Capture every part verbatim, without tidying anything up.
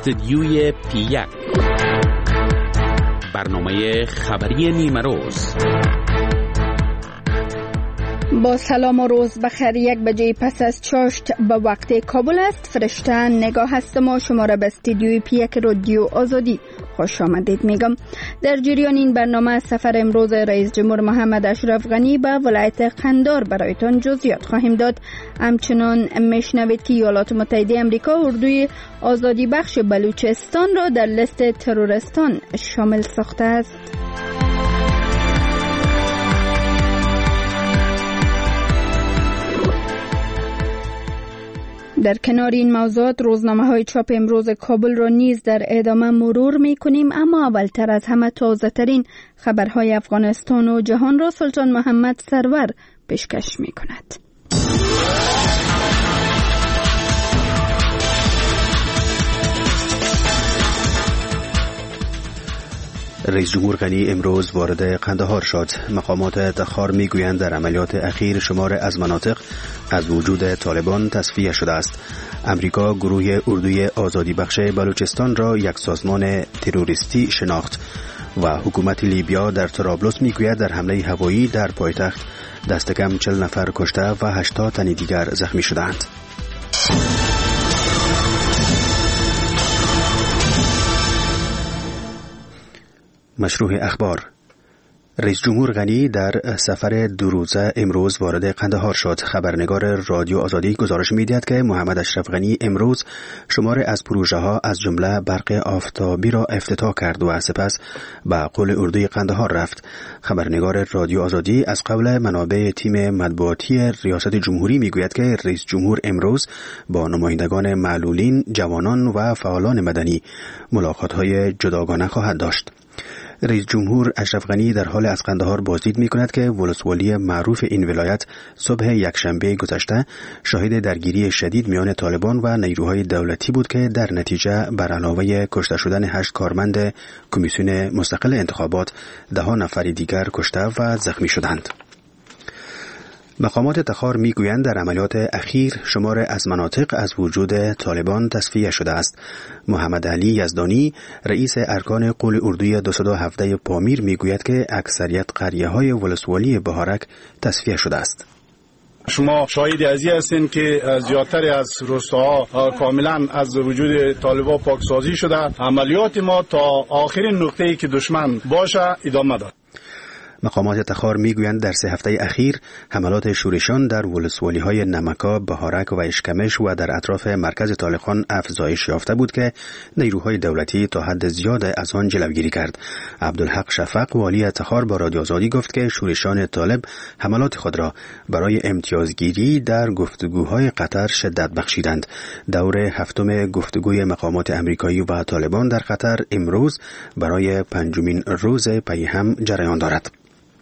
استدیوی پی یک، برنامه خبری نیمه روز. با سلام و روز بخیر. یک بجه پس از چاشت به وقت کابل است. فرشته نگاه هستم و شما را به استدیوی پی یک رادیو آزادی خوش آمدید میگم. در جریان این برنامه سفر امروز رئیس جمهور محمد اشرف غنی به ولایت قندهار برایتان جزئیات خواهیم داد. همچنان میشنوید که ایالات متحده آمریکا اردوی آزادی بخش بلوچستان را در لیست تروریستان شامل ساخته است. در کنار این موضوعات روزنامه های چاپ امروز کابل را نیز در ادامه مرور می کنیم، اما اولتر از همه تازه ترین خبرهای افغانستان و جهان را سلطان محمد سرور پیشکش می کند. رئیس جمهور غنی امروز وارد قندهار شد. مقامات تخار میگویند در عملیات اخیر شمار از مناطق از وجود طالبان تصفیه شده است. امریکا گروه اردوی آزادی بخش بلوچستان را یک سازمان تروریستی شناخت و حکومت لیبیا در طرابلس میگوید در حمله هوایی در پایتخت دست کم چهل نفر کشته و هشتاد تن دیگر زخمی شدند. مشروع اخبار. رئیس جمهور غنی در سفر دو روزه امروز وارد قندهار شد. خبرنگار رادیو آزادی گزارش می‌دهد که محمد اشرف غنی امروز شمار از پروژه ها از جمله برق آفتابی را افتتاح کرد و سپس به قل اردوی قندهار رفت. خبرنگار رادیو آزادی از قول منابع تیم مطبوعاتی ریاست جمهوری میگوید که رئیس جمهور امروز با نمایندگان معلولین، جوانان و فعالان مدنی ملاقات‌های جداگانه خواهد داشت. رئیس جمهور اشرف غنی در حال از قندهار بازدید می کند که ولسوالی معروف این ولایت صبح یکشنبه گذشته شاهد درگیری شدید میان طالبان و نیروهای دولتی بود که در نتیجه بر علاوه کشته شدن هشت کارمند کمیسیون مستقل انتخابات ده نفر دیگر کشته و زخمی شدند. مقامات تخار میگویند در عملیات اخیر شمار از مناطق از وجود طالبان تصفیه شده است. محمد علی یزدانی رئیس ارکان قول اردوی دویست و هفده پامیر میگوید که اکثریت قریه‌های ولسوالی بهارک تصفیه شده است. شما شاهد ازی هستین که زیادتر از روستاها کاملا از وجود طالبان پاکسازی شده. عملیات ما تا آخرین نقطه‌ای که دشمن باشه ادامه دارد. مقامات تخار میگویند در سه هفته اخیر حملات شورشان در ولسوالی‌های نمکا، بهارک و اشکمش و در اطراف مرکز طالقان افزایش یافته بود که نیروهای دولتی تا حد زیاد از آن جلوگیری کرد. عبدالحق شفق والی تخار با رادیو آزادی گفت که شورشان طالب حملات خود را برای امتیازگیری در گفتگوهای قطر شدت بخشیدند. دور هفتم گفتگوی مقامات امریکایی و طالبان در قطر امروز برای پنجمین روز پی هم جریان دارد.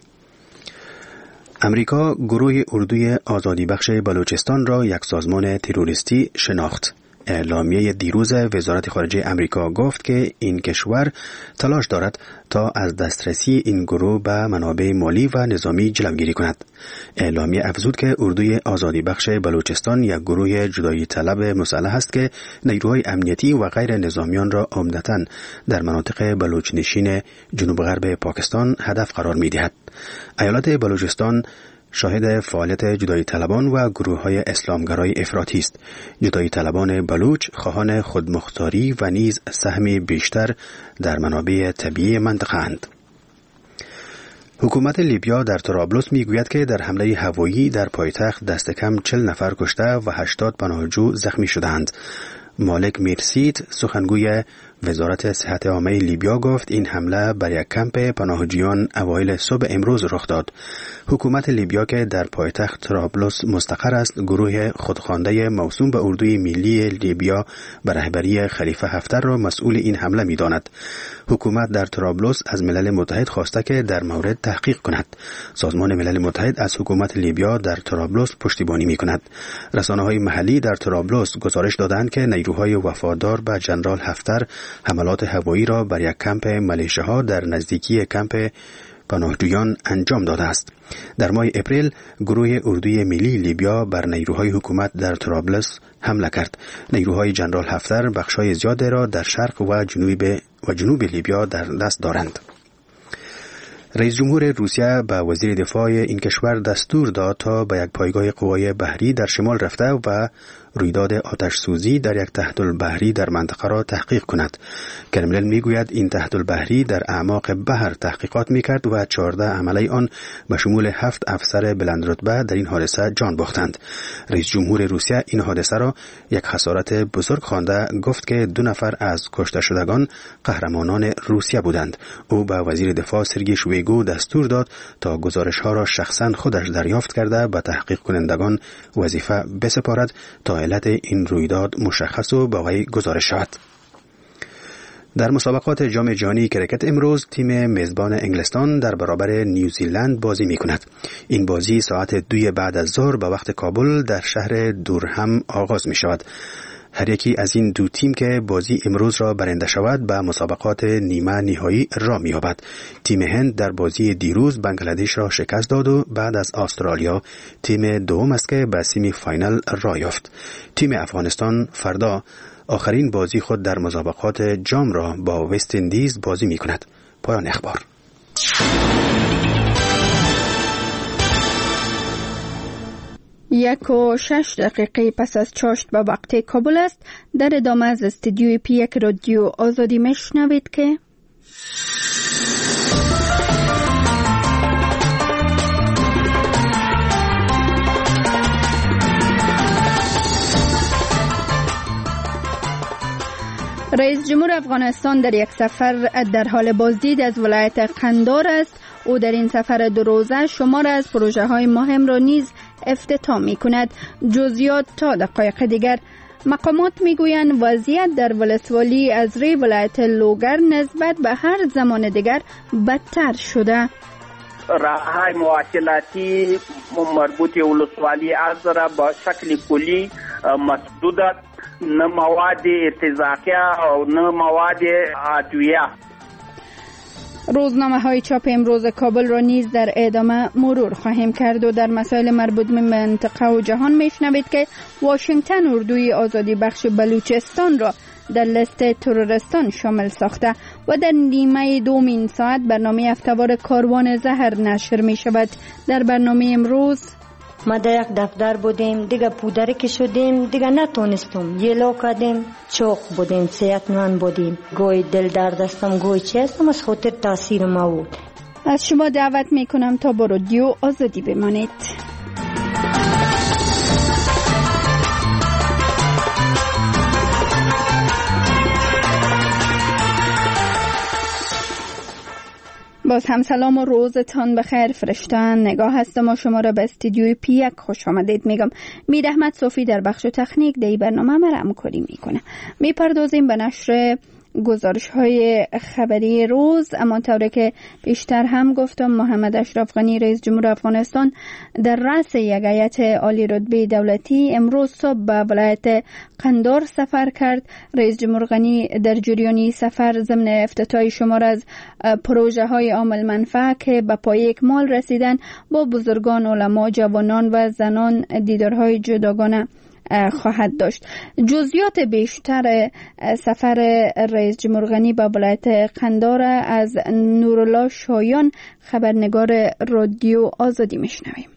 امریکا گروه اردوی آزادی بخش بلوچستان را یک سازمان تروریستی شناخت. اعلامیه دیروز وزارت خارجه امریکا گفت که این کشور تلاش دارد تا از دسترسی این گروه به منابع مالی و نظامی جلوگیری کند. اعلامیه افزود که اردوی آزادی بخش بلوچستان یک گروه جدایی طلب مسلح است که نیروهای امنیتی و غیر نظامیان را عمدتاً در مناطق بلوچنشین جنوب غرب پاکستان هدف قرار می دهد. ایالت بلوچستان شاهد فعالیت جدایی طلبان و گروه‌های اسلامگرای افراطی است. جدایی طلبان بلوچ خواهان خودمختاری و نیز سهمی بیشتر در منابع طبیعی منطقه اند. حکومت لیبیا در طرابلس میگوید که در حمله هوایی در پایتخت دست کم چهل نفر کشته و هشتاد پناهجو زخمی شدند. مالک میرسید سخنگوی وزارت صحت عامه لیبیا گفت این حمله بر یک کمپ پناهجویان اوایل صبح امروز رخ داد. حکومت لیبیا که در پایتخت طرابلس مستقر است گروه خودخوانده موسوم به اردوی ملی لیبیا به رهبری خلیفه حفتر را مسئول این حمله می‌داند. حکومت در طرابلس از ملل متحد خواسته که در مورد تحقیق کند. سازمان ملل متحد از حکومت لیبیا در طرابلس پشتیبانی می‌کند. رسانه‌های محلی در طرابلس گزارش دادند که نیروهای وفادار به ژنرال حفتر حملات هوایی را بر یک کمپ ملیشه‌ها در نزدیکی کمپ پناهجویان انجام داده است. در ماه اپریل گروه اردوی ملی لیبیا بر نیروهای حکومت در طرابلس حمله کرد. نیروهای جنرال حفتر بخشای زیاده را در شرق و جنوب و جنوب لیبیا در دست دارند. رئیس جمهور روسیه به وزیر دفاع این کشور دستور داد تا به یک پایگاه قوای بحری در شمال رفته و رویداد آتش سوزی در یک تحت البحری در منطقه را تحقیق کند. کرملین میگوید این تحت البحری در اعماق بحر تحقیقات میکرد و چهارده عمله آن به شمول هفت افسر بلند رتبه در این حادثه جان باختند. رئیس جمهور روسیه این حادثه را یک خسارت بزرگ خوانده گفت که دو نفر از کشته شدگان قهرمانان روسیه بودند. او به وزیر دفاع سرگئی شویگو دستور داد تا گزارش ها را شخصا خودش دریافت کرده به تحقیق کنندگان وظیفه بسپارد تا علت این رویداد مشخص و با وی گزارش شود. در مسابقات جام جهانی کرکت امروز تیم میزبان انگلستان در برابر نیوزیلند بازی می کند. این بازی ساعت دوی بعد از ظهر به وقت کابل در شهر دورهم آغاز می شود. هر یکی از این دو تیم که بازی امروز را برنده شود به مسابقات نیمه نهایی راه می‌یابد. تیم هند در بازی دیروز بنگلادش را شکست داد و بعد از استرالیا تیم دوم است که به سیمی فاینال راه یافت. تیم افغانستان فردا آخرین بازی خود در مسابقات جام را با وست اندیز بازی می‌کند. پایان اخبار. یک و شش دقیقه پس از چاشت به وقت کابل است. در ادامه از استودیوی پی یک رادیو آزادی میشنوید که رئیس جمهور افغانستان در یک سفر در حال بازدید از ولایت قندهار است. او در این سفر دو روزه شمار از پروژه های مهم را نیز افتتاح می کند. جزئیات تا دقایق دیگر. مقامات می گویند وضعیت در ولسوالی از ری ولایت لوگر نسبت به هر زمان دیگر بدتر شده. راههای مواصلاتی مربوط ولسوالی از را با شکل کلی مسدود است. نه مواد ارتزاقیه و نه مواد ادویه. روزنامه های چاپ امروز کابل را نیز در ادامه مرور خواهیم کرد و در مسائل مربوط به منطقه و جهان میشنوید که واشنگتن اردوی آزادی بخش بلوچستان را در لیست تروریستان شامل ساخته و در نیمه دومین ساعت برنامه هفته‌وار کاروان زهر نشر می شود. در برنامه امروز ما در یک دفتر بودیم، دیگه پودر که شدیم، دیگه نتونستم یه لو کردیم، چوک بودیم، صحتمند بودیم، گوی دل درد هستم، گوی چی هستم، از خاطر تاثیر ما بود. از شما دعوت می کنم تا با رادیو آزادی بمانید. باز هم سلام و روزتان بخیر. فرشتن نگاه هستم و شما را به استودیوی پی یک خوش آمدید میگم. میر احمد صوفی در بخش تکنیک دی برنامه ما را همکاری میکنه. میپردازیم به نشر گزارش های خبری روز. اما طوری که پیشتر هم گفتم محمد اشرف غنی رئیس جمهور افغانستان در رأس یک هیئت عالی رتبه دولتی امروز صبح به ولایت قندهار سفر کرد. رئیس جمهور غنی در جریان سفر ضمن افتتاح شمار از پروژه های عامل منفعه که به پای اکمال رسیدن با بزرگان، علما، جوانان و زنان دیدارهای جداگانه خواهد داشت. جزئیات بیشتر سفر رئیس جمهور غنی به ولایت قندهار از نورالله شایان خبرنگار رادیو آزادی میشنویم.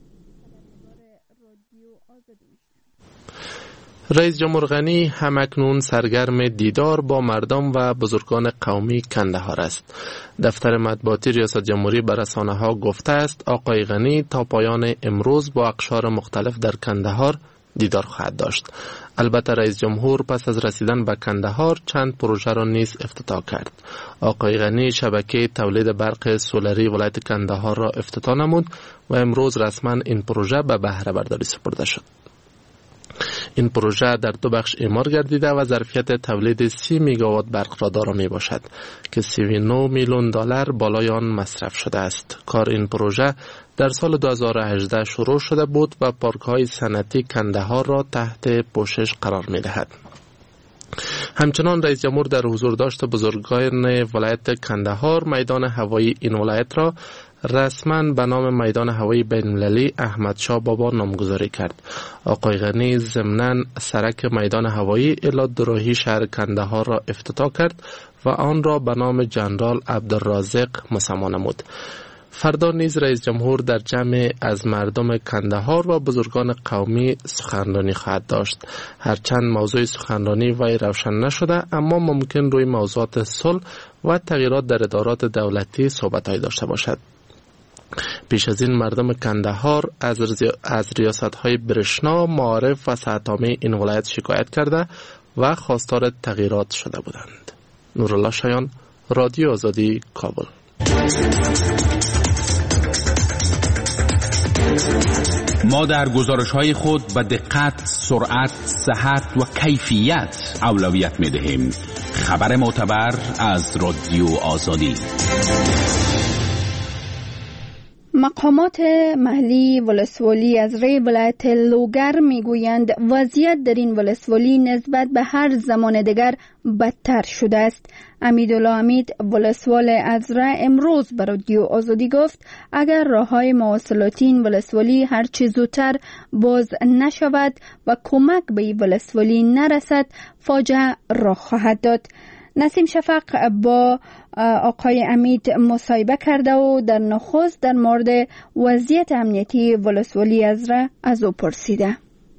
رئیس جمهور غنی همکنون سرگرم دیدار با مردم و بزرگان قومی کندهار است. دفتر مطبوعاتی ریاست جمهوری به رسانه‌ها گفته است آقای غنی تا پایان امروز با اقشار مختلف در کندهار دیدار خواهد داشت. البته رئیس جمهور پس از رسیدن به کندهار چند پروژه را نیز افتتاح کرد. آقای غنی شبکه تولید برق سولری ولایت کندهار را افتتاح نمود و امروز رسما این پروژه به بهره برداری سپرده شد. این پروژه در دو بخش اعمار گردیده و ظرفیت تولید سی میگاوات برق را دارا می باشد که سی و نه میلیون دلار بالای آن مصرف شده است. کار این پروژه در سال دو هزار و هجده شروع شده بود و پارک های صنعتی کندهار را تحت پوشش قرار می دهد. همچنان رئیس جمهور در حضور داشت بزرگان ولایت کندهار میدان هوایی این ولایت را رسما به نام میدان هوایی بین‌المللی احمد شاه بابا نامگذاری کرد. آقای غنی ضمناً سرک میدان هوایی الی دوراهی شهر کندهار را افتتاح کرد و آن را به نام جنرال عبدالرازق مسما نمود. فردا نیز رئیس جمهور در جمع از مردم کندهار و بزرگان قومی سخنرانی خواهد داشت. هرچند موضوع سخنرانی وی روشن نشده، اما ممکن روی موضوعات صلح و تغییرات در ادارات دولتی صحبت‌هایی داشته باشد. پیش از این مردم کندهار از, رزی... از ریاست‌های برشنا، معارف و صحت‌عامه این ولایت شکایت کرده و خواستار تغییرات شده بودند. نورالله شایان، رادیو آزادی، کابل. ما در گزارش‌های خود به دقت، سرعت، صحت و کیفیت اولویت می‌دهیم. خبر معتبر از رادیو آزادی. مقامات محلی ولسوالی از ری ولایت لوگر میگویند وضعیت در این ولسوالی نسبت به هر زمان دیگر بدتر شده است. امیدالله امید ولسوال از ری امروز به رادیو آزادی گفت اگر راههای مواصلاتی این ولسوالی هرچی زودتر باز نشود و کمک به این ولسوالی نرسد فاجعه رخ خواهد داد. نسیم شفق با آقای امید مصاحبه کرده و در نخست در مورد وضعیت امنیتی ولسوالی از را از او پرسیده.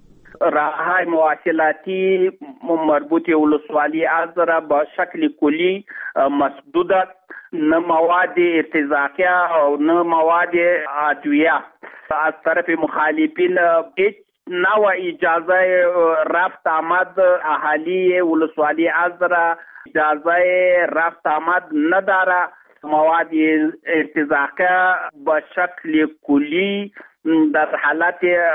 راههای مواصلاتی مربوط ولسوالی از را با شکل کلی مسدود است. نه مواد ارتزاقیه و نه مواد ادویه از طرف مخالفین هیچ نوع اجازه رفت آمد اهالی ولسوالی از را اجازه رفت آمد نداره. مواد ارتزاقیه به شکل کلی در حالت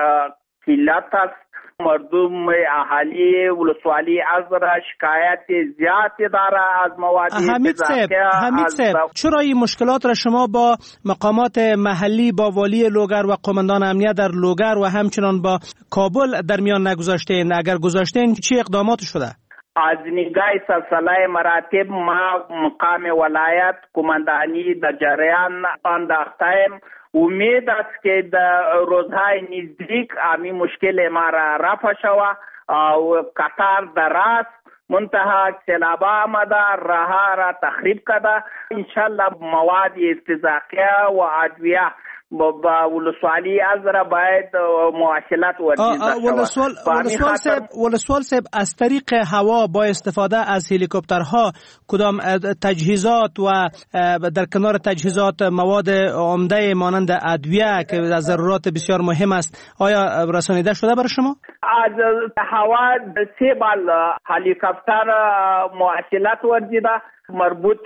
قلت است. مردم اهالی ولسوالی از را شکایت زیادی داره از مواد ارتزاقیه. حمید صاحب، چرا این مشکلات را شما با مقامات محلی، با والی لوگر و قماندان امنیت در لوگر و همچنان با کابل در میان نگذاشتین؟ اگر گذاشتین چه اقدامات شده؟ از نگاه سلسله مراتب ما مقام ولایت کماندانی در جریان انداختیم. امید است که در روزهای نزدیک امی مشکل ما را رفع شوه و قطار دراز منتها سیلابا آمده راه را تخریب کرده. انشالله مواد ارتزاقیه و ادویه با ولسوالی از را باید مواصلات ورزیده شود. ولسوال صاحب، از طریق هوا با استفاده از هلیکوپترها کدام تجهیزات و در کنار تجهیزات مواد عمده مانند ادویه که از ضرورات بسیار مهم است آیا رسانیده شده برای شما؟ از هوا سه بال هلیکوپتر مواصلات ورزیده مربوط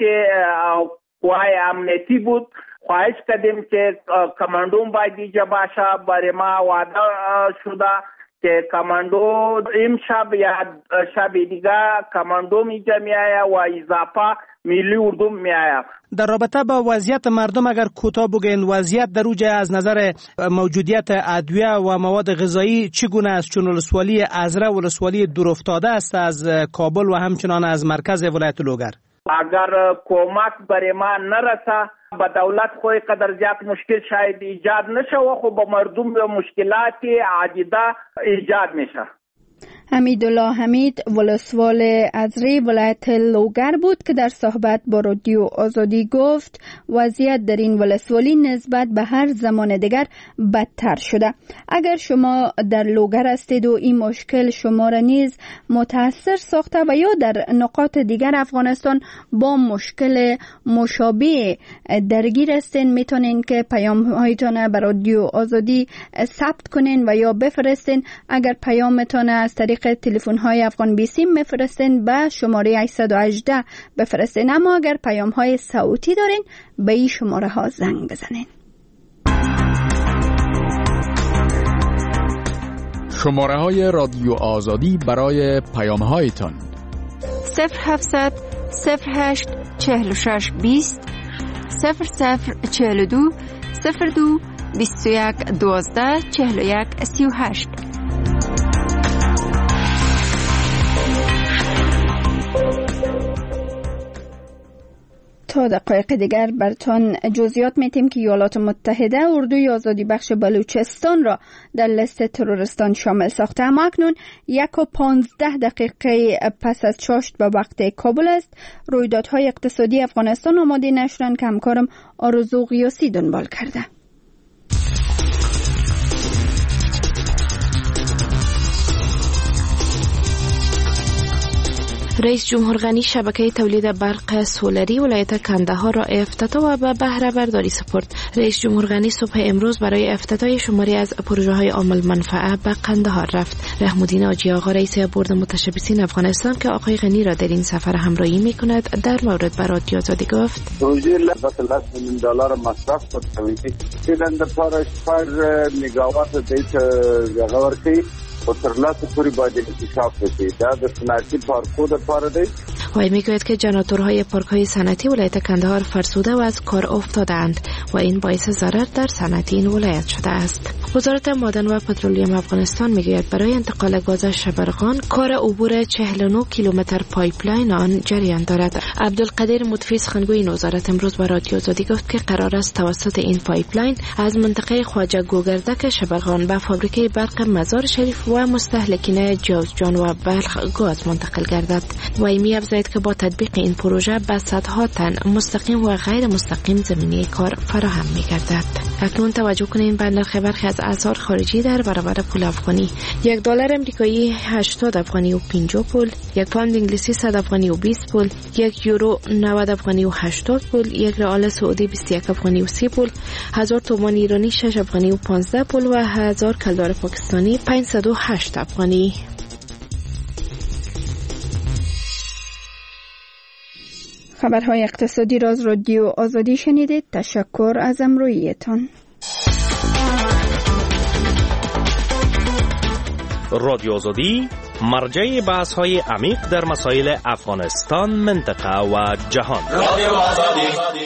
قوای امنیتی بود. خواهش کردیم که کماندوم باید دیجا باشه. برای ما وعده شده که کماندو امشب یا شب دیگه کماندو میجا میآید و اضافه ملی اردو میآید. در رابطه با وضعیت مردم اگر کوتاه بگین، وضعیت در اوجه از نظر موجودیت ادویه و مواد غذایی چگونه است؟ چون ولسوالی ازره ولسوالی دورافتاده است از کابل و همچنان از مرکز ولایت لوگر. اگر کمک برای ما نرسه با دولت خوی قدر زیاد مشکل شاید ایجاد نشه و خب با مردم به مشکلات عدیده ایجاد میشه. امیدالله حمید ولسوال از ری ولایت لوگر بود که در صحبت با رادیو آزادی گفت وضعیت در این ولسوالی نسبت به هر زمان دیگر بدتر شده. اگر شما در لوگر هستید و این مشکل شما را نیز متاثر ساخته و یا در نقاط دیگر افغانستان با مشکل مشابه درگیر هستین، میتونین که پیام هایتان به رادیو آزادی ثبت کنین و یا بفرستین. اگر پیامتان از طریق تلفن های افغان بیسیم میفرستین به شماره هشت یک هشت بفرستین، اما اگر پیام های صوتی دارین به این شماره ها زنگ بزنین. شماره های رادیو آزادی برای پیام هایتان: صفر هفتصد صفر هشت چهل و شش بیست صفر صفر چهل و دو صفر دو بیست و یک دوازده چهل و یک سی و هشت. تا دقایق دیگر برتان جزئیات میتیم که ایالات متحده اردوی آزادی بخش بلوچستان را در لیست تروریستان شامل ساخته، اما اکنون یک و پانزده دقیقه پس از چاشت به وقت کابل است. رویدادهای اقتصادی افغانستان آماده نشدن که همکارم آرزو غیاسی دنبال کرده. رئیس جمهور غنی شبکه تولید برق سولری ولایت کندهار را افتتاح و به بهره برداری سپرد. رئیس جمهور غنی صبح امروز برای افتتاح شماری از پروژه های عامل منفعه به قندهار رفت. رحم‌الدین حاجی آقا رئیس بورد متشبثین افغانستان که آقای غنی را در این سفر همراهی می‌کند در مورد به رادیو آزادی گفت: پروژه لباس لاس میلیون دلار مصرف کرد. این در پارش پر میگاوات دیت جوارکی و ترلاس پوری باید انکشاف بشه. در صنعتی پارکو در پاره دی. وی میگوید که جنراتورهای پارک‌های صنعتی ولایت کندهار فرسوده و از کار افتادند و این باعث ضرر در صنعت این ولایت شده است. وزارت معدن و پترولیم افغانستان میگوید برای انتقال گاز شبرغان کار عبور چهل و نه کیلومتر پایپلاین آن جریان دارد. عبدالقدیر متفیض خانگوی این وزارت امروز به رادیو آزادی گفت که قرار است توسط این پایپلاین از منطقه خواجه گوگردک شبرغان به فابریکه برق مزار شریف و مستهلکین جوزجان و بلخ گاز منتقل گردد. وی می‌افزاید که با تطبیق این پروژه به صدها تن مستقیم و غیر مستقیم زمینه کار فراهم می‌گردد. اکنون توجه کنید به نرخ برخی از اسعار خارجی در برابر پول افغانی. یک دلار امریکایی هشتاد افغانی و پنجاه پول، یک پوند انگلیسی صد افغانی و بیست پول، یک یورو نود افغانی و هشتاد پول، یک ریال سعودی بیست و یک افغانی و سی پول، هزار تومان ایرانی شش افغانی و پانزده پول و هزار کلدار پاکستانی پانصد و هشت افغانی. خبرهای اقتصادی را از رادیو آزادی شنیدید. تشکر از همراهیتان. رادیو آزادی مرجع بحث‌های عمیق در مسائل افغانستان، منطقه و جهان. رادیو آزادی.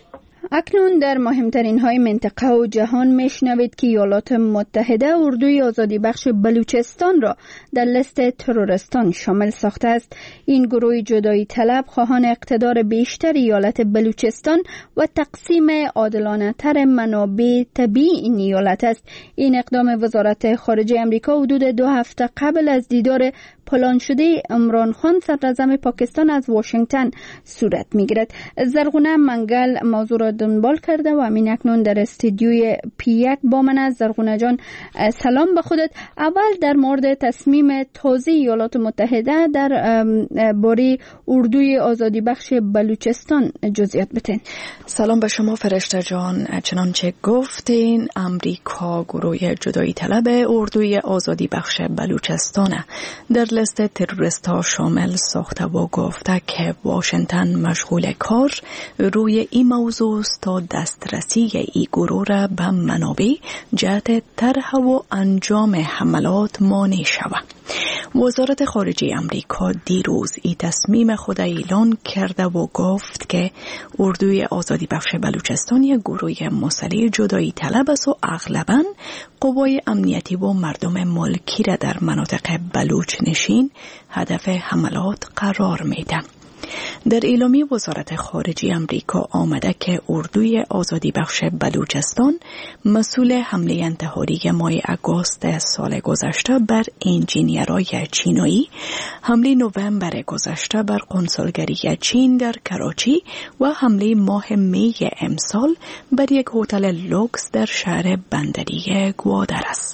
اکنون در مهمترین های منطقه و جهان میشنوید که ایالات متحده اردوی آزادی بخش بلوچستان را در لیست تروریستان شامل ساخته است. این گروه جدایی طلب خواهان اقتدار بیشتر ایالت بلوچستان و تقسیم عادلانه تر منابع طبیعی این ایالت است. این اقدام وزارت خارجه امریکا حدود دو هفته قبل از دیدار پلان شده عمران خان صدراعظم پاکستان از واشنگتن صورت میگیرد. زرغونه منگل موضوع را دنبال کرده و همین اکنون در استودیوی پی یک با من است. زرغونه جان سلام به خودت. اول در مورد تصمیم تازه ایالات متحده در باره اردوی آزادی بخش بلوچستان جزئیات بتین. سلام به شما فرشته جان. چنانچه گفتین امریکا گروه جدایی طلب اردوی آزادی بخش بلوچستان در لیست تروریست ها شامل ساخته و گفته که واشنگتن مشغول کار روی این موضوع است تا دسترسی ای گروه را به منابع جهت طرح و انجام حملات مانع شود. وزارت خارجه امریکا دیروز این تصمیم خود اعلان کرده و گفت که اردوی آزادی بخش بلوچستان یک گروه مسلح جدایی طلب است و اغلباً قوای امنیتی و مردم ملکی را در مناطق بلوچ نشین هدف حملات قرار میده. در اعلامیه وزارت خارجه امریکا آمده که اردوی آزادی بخش بلوچستان مسئول حمله انتحاری ماه اگست سال گذشته بر انجینیرای چینایی، حمله نوامبر گذشته بر قنصلگری چین در کراچی و حمله ماه می امسال بر یک هتل لوکس در شهر بندری گوادر است.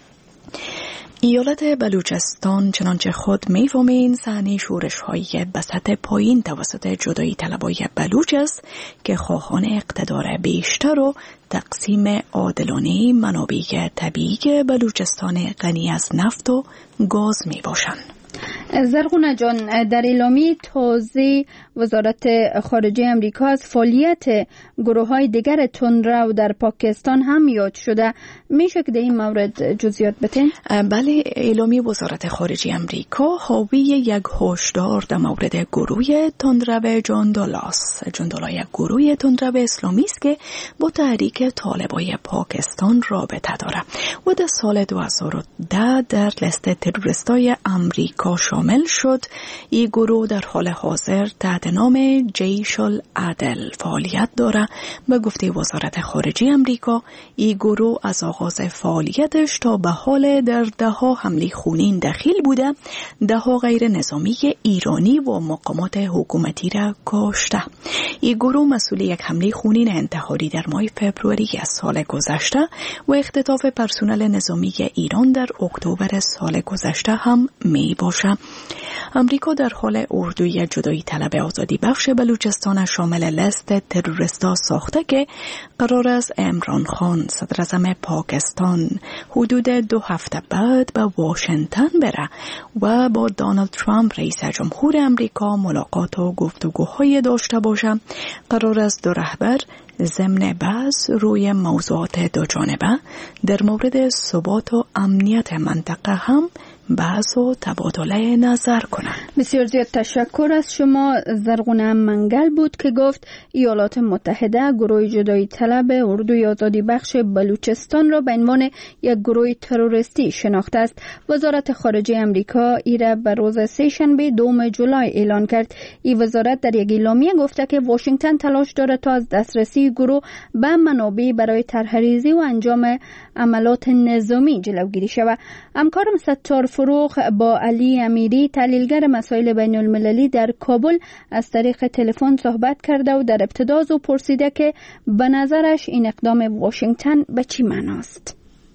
ایالت بلوچستان چنانچه خود می‌فهمید صحنه شورش‌های به سطح پایین توسط جدایی طلبای بلوچ است که خواهان اقتدار بیشتر و تقسیم عادلانه منابع طبیعی بلوچستان غنی از نفت و گاز میباشند. زرغونه جان در اعلامیه تازه وزارت خارجه امریکا از فعالیت گروه های دیگر تندرو در پاکستان هم یاد شده. میشه که در این مورد جزئیات بتین؟ بله، اعلامیه وزارت خارجه امریکا حاوی یک هشدار در مورد گروه تندرو جاندالاس. جاندالا یک گروه تندرو اسلامی است که با تحریک طالبای پاکستان رابطه داره و در سال دو هزار و ده در لیست تروریستای امریکا شامل شامل شد. این گروه در حال حاضر تحت نام جیش العدل فعالیت داره. به گفته وزارت خارجه امریکا این گروه از آغاز فعالیتش تا به حال در ده ها حمله خونین دخیل بوده، ده ها غیر نظامی ایرانی و مقامات حکومتی را کشته. این گروه مسئول یک حمله خونین انتحاری در ماه فبروری از سال گذشته و اختطاف پرسنل نظامی ایران در اکتبر سال گذشته هم می باشه. امریکا در حال اردوی جدایی طلب آزادی بخش بلوچستان شامل لست تروریستا ساخته که قرار است عمران خان صدر اعظم پاکستان حدود دو هفته بعد به واشنگتن بره و با دونالد ترامپ رئیس جمهور امریکا ملاقات و گفتگوهای داشته باشه. قرار است دو رهبر ضمن بحث روی موضوعات دو جانبه در مورد ثبات و امنیت منطقه هم بحث و تبادله نظر کنند. بسیار زیاد تشکر از شما. زرغونه منگل بود که گفت ایالات متحده گروه جدایی طلب اردوی آزادی بخش بلوچستان را به عنوان یک گروه تروریستی شناخته است. وزارت خارجه امریکا ایره به روز سه‌شنبه دوم جولای اعلان کرد. این وزارت در یک اعلامیه گفته که واشنگتن تلاش دارد تا از دسترسی گروه به منابع برای طرح‌ریزی و انجام عملات نظامی جلوگیری شود. همکارم ستار فروغ با علی امیری تحلیلگر مسائل بین المللی در کابل از طریق تلفن صحبت کرده و در ابتدا از او پرسیده که به نظرش این اقدام واشنگتن به چی معناست؟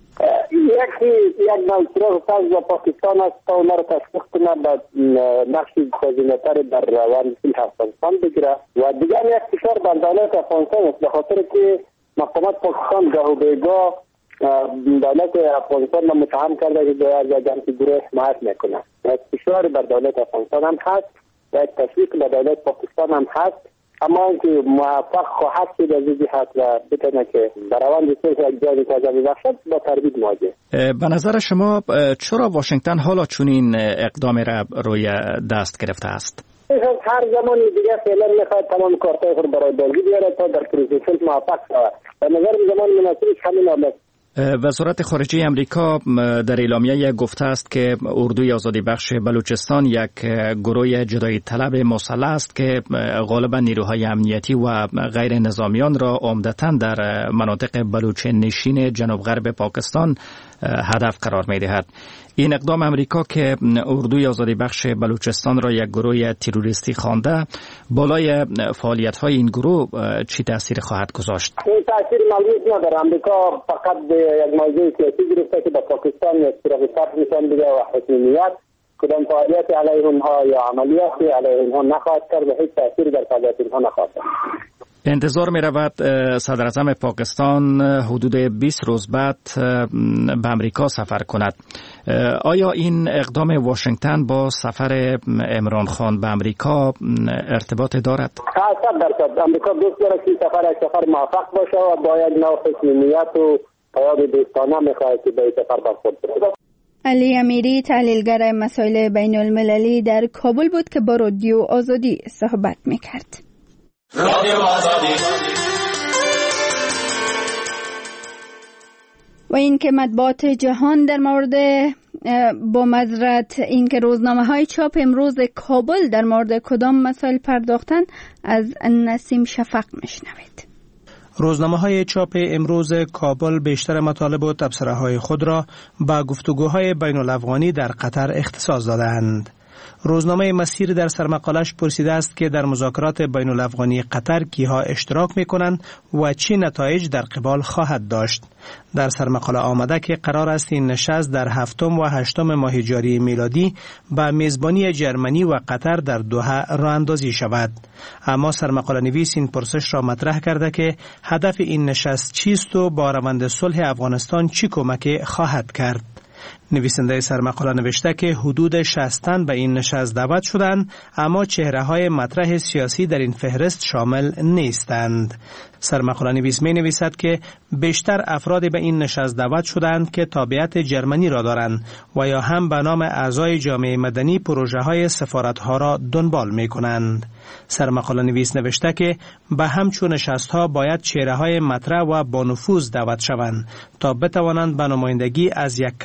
یکی یک نوع فاز و پاکستان است تا اونا رو تشویق کنه به نقشی گزینه‌تر در روند صلح افغانستان بگیره و دیگر یک فشار بر دولت افغانستان است، به خاطر که مقامات پاکستان گاه و بیگاه دولت افغانستان را متهم کرده که باید یک گروه حمایت میکنه. یک فشار بر دولت افغانستان هم هست و یک تشویق به دولت پاکستان هم هست، اما اینکه موفق خواهد شد از این جهت و بتونه که در روند صلح یک جای تازه ببخشد با تردید مواجه. به نظر شما چرا واشنگتن حالا چنین اقدام را روی دست گرفته است؟ هر زمان دیگه فعلا میخواد تمام کارتای خود برای بازی بیاره تا در پروسه موفق شود. به نظر زمان مناسبش همین است. وزارت خارجه امریکا در اعلامیه گفته است که اردوی آزادی بخش بلوچستان یک گروه جدایی طلب مسلح است که غالبا نیروهای امنیتی و غیر نظامیان را عمدتاً در مناطق بلوچ نشین جنوب غرب پاکستان هدف قرار می دهد. این اقدام امریکا که اردوی آزادی بخش بلوچستان را یک گروه تروریستی خوانده، بالای فعالیت های این گروه چی تاثیر خواهد گذاشت؟ این تاثیر ملموس نداره. امریکا فقط یک موضوع سیاسی گرفته که به پاکستان اضطراب صرف نشان بده و حسن نیت کدام فعالیت علیه اونها یا عملیاتی علیه اونها نخواهد کرد و هیچ تاثیری در فعالیت اونها نخواهد کرد. انتظار می رود صدر اعظم پاکستان حدود بیست روز بعد به امریکا سفر کند. آیا این اقدام واشنگتن با سفر عمران خان به امریکا ارتباط دارد؟ صد درصد. امریکا دوست داره که سفر سفر موفق باشه و با یک نوع حسن نیت و پیام دوستانه میخواهد که به این سفر برخورد کنه. علی امیری تحلیلگر مسائل بین المللی در کابل بود که با رادیو آزادی صحبت میکرد. رادیو آزادی. و این که مطبوعات جهان در مورد با معذرت این که روزنامه های چاپ امروز کابل در مورد کدام مسائل پرداختن از نسیم شفق میشنوید. روزنامه های چاپ امروز کابل بیشتر مطالب و تبصره های خود را با گفتگوهای بین الافغانی در قطر اختصاص دادند. روزنامه مسیر در سرمقالش پرسیده است که در مذاکرات بین الافغانی قطر کیها اشتراک میکنند و چه نتایج در قبال خواهد داشت. در سرمقاله آمده که قرار است این نشست در هفتم و هشتم ماه جاری میلادی با میزبانی جرمنی و قطر در دوحه راه اندازی شود. اما سرمقاله نویس این پرسش را مطرح کرده که هدف این نشست چیست و با روند صلح افغانستان چی کمک خواهد کرد. نویسنده سرمقاله نوشته که حدود شصت تن به این نشست دعوت شدند، اما چهره‌های مطرح سیاسی در این فهرست شامل نیستند. سرمقاله نویس می نویسد که بیشتر افراد به این نشست دعوت شدند که تابعیت جرمنی را دارند و یا هم به نام اعضای جامعه مدنی پروژه های سفارتها را دنبال می کنند. سرمقاله نویس نوشته که به همچون نشست ها باید چهره‌های مطرح و با نفوذ دعوت شوند تا بتوانند به نمایندگی از یک کتله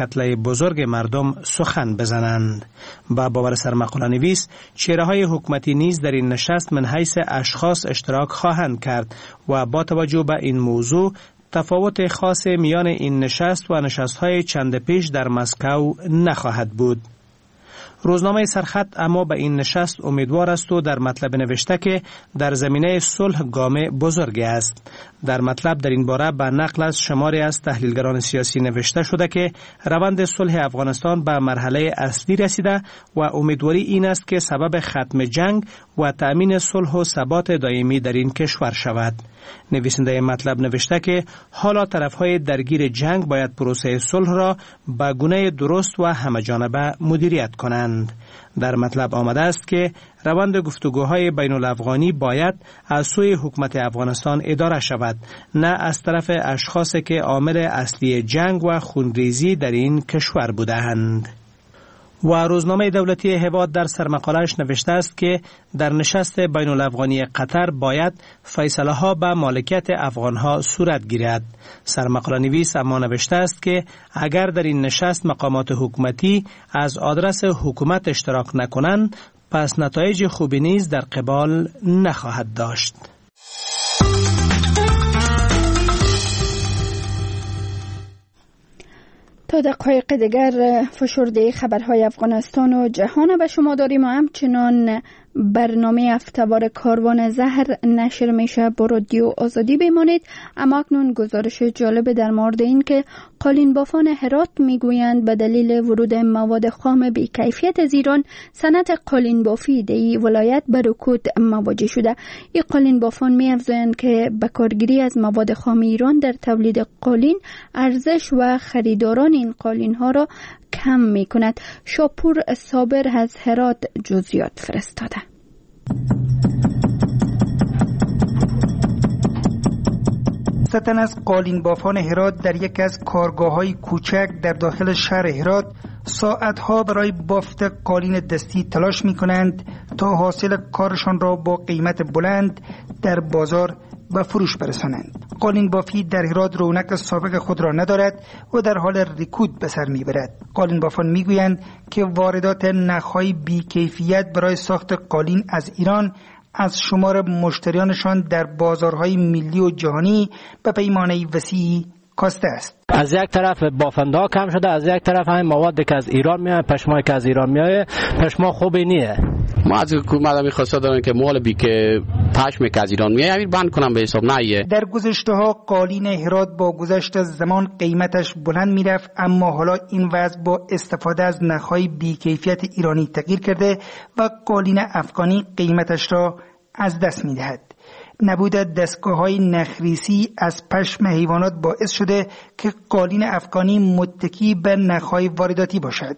بزرگ مردم سخن بزنند. با باور سرمقاله نویس، چهره های حکومتی نیز در این نشست من حیث اشخاص اشتراک خواهند کرد و با توجه به این موضوع تفاوت خاص میان این نشست و نشست‌های چند پیش در مسکو نخواهد بود. روزنامه سرخط اما به این نشست امیدوار است و در مطلب نوشته که در زمینه صلح گام بزرگی است. در مطلب در این باره به نقل از شماری از تحلیلگران سیاسی نوشته شده که روند صلح افغانستان به مرحله اصلی رسیده و امیدواری این است که سبب ختم جنگ و تأمین صلح و ثبات دائمی در این کشور شود. نویسنده مطلب نوشته که حالا طرفهای درگیر جنگ باید پروسه صلح را به گونه درست و همه‌جانبه مدیریت کنند. در مطلب آمده است که روند گفتگوهای بین الافغانی باید از سوی حکومت افغانستان اداره شود، نه از طرف اشخاصی که عامل اصلی جنگ و خونریزی در این کشور بودند. و روزنامه دولتی هواد در سرمقاله‌اش نوشته است که در نشست بین الافغانی قطر باید فیصله ها به مالکیت افغان ها صورت گیرد. سرمقاله نویس اما نوشته است که اگر در این نشست مقامات حکومتی از آدرس حکومت اشتراک نکنند، پس نتایج خوبی نیز در قبال نخواهد داشت. تا دقایق دیگر فشرده خبرهای افغانستان و جهان به شما داریم و همچنان برنامه هفته‌وار کاروان زهر نشر میشه. با رادیو آزادی بمانید. اما اکنون گزارش جالب در مورد این که قالین بافان هرات میگویند به دلیل ورود مواد خام بی کیفیت از ایران، صنعت قالین بافی در این ولایت به رکود مواجه شده. این قالین بافان می‌افزایند که به کارگیری از مواد خام ایران در تولید قالین ارزش و خریداران این قالین ها را کم می کند. شاپور صابر از هرات جزئیات فرستاده. ستن از قالین بافان هرات در یک از کارگاه‌های کوچک در داخل شهر هرات ساعتها برای بافت قالین دستی تلاش می کنند تا حاصل کارشان را با قیمت بلند در بازار و فروش برسانند. قالین بافی در هرات رونق سابق خود را ندارد و در حال رکود به سر میبرد. قالین بافان میگویند که واردات نخهای بی‌کیفیت برای ساخت قالین از ایران از شمار مشتریانشان در بازارهای ملی و جهانی به پیمانه وسیعی کاسته است. از یک طرف بافنده کم شده، از یک طرف هم موادی که از ایران میاد، پشمایی که از ایران میاد، پشما خوبی نیه. ما از حکومت هم خواسته داریم که مال بی که پشمی که از ایران میاد همین بند کنم به حساب نایه. در گذشته ها قالین هرات با گذشت زمان قیمتش بلند میرفت، اما حالا این وضع با استفاده از نخهای بی کیفیت ایرانی تغییر کرده و قالین افغانی قیمتش را از دست میدهد. نبود دستگاه‌های نخریسی از پشم حیوانات باعث شده که قالین افغانی متکی به نخهای وارداتی باشد.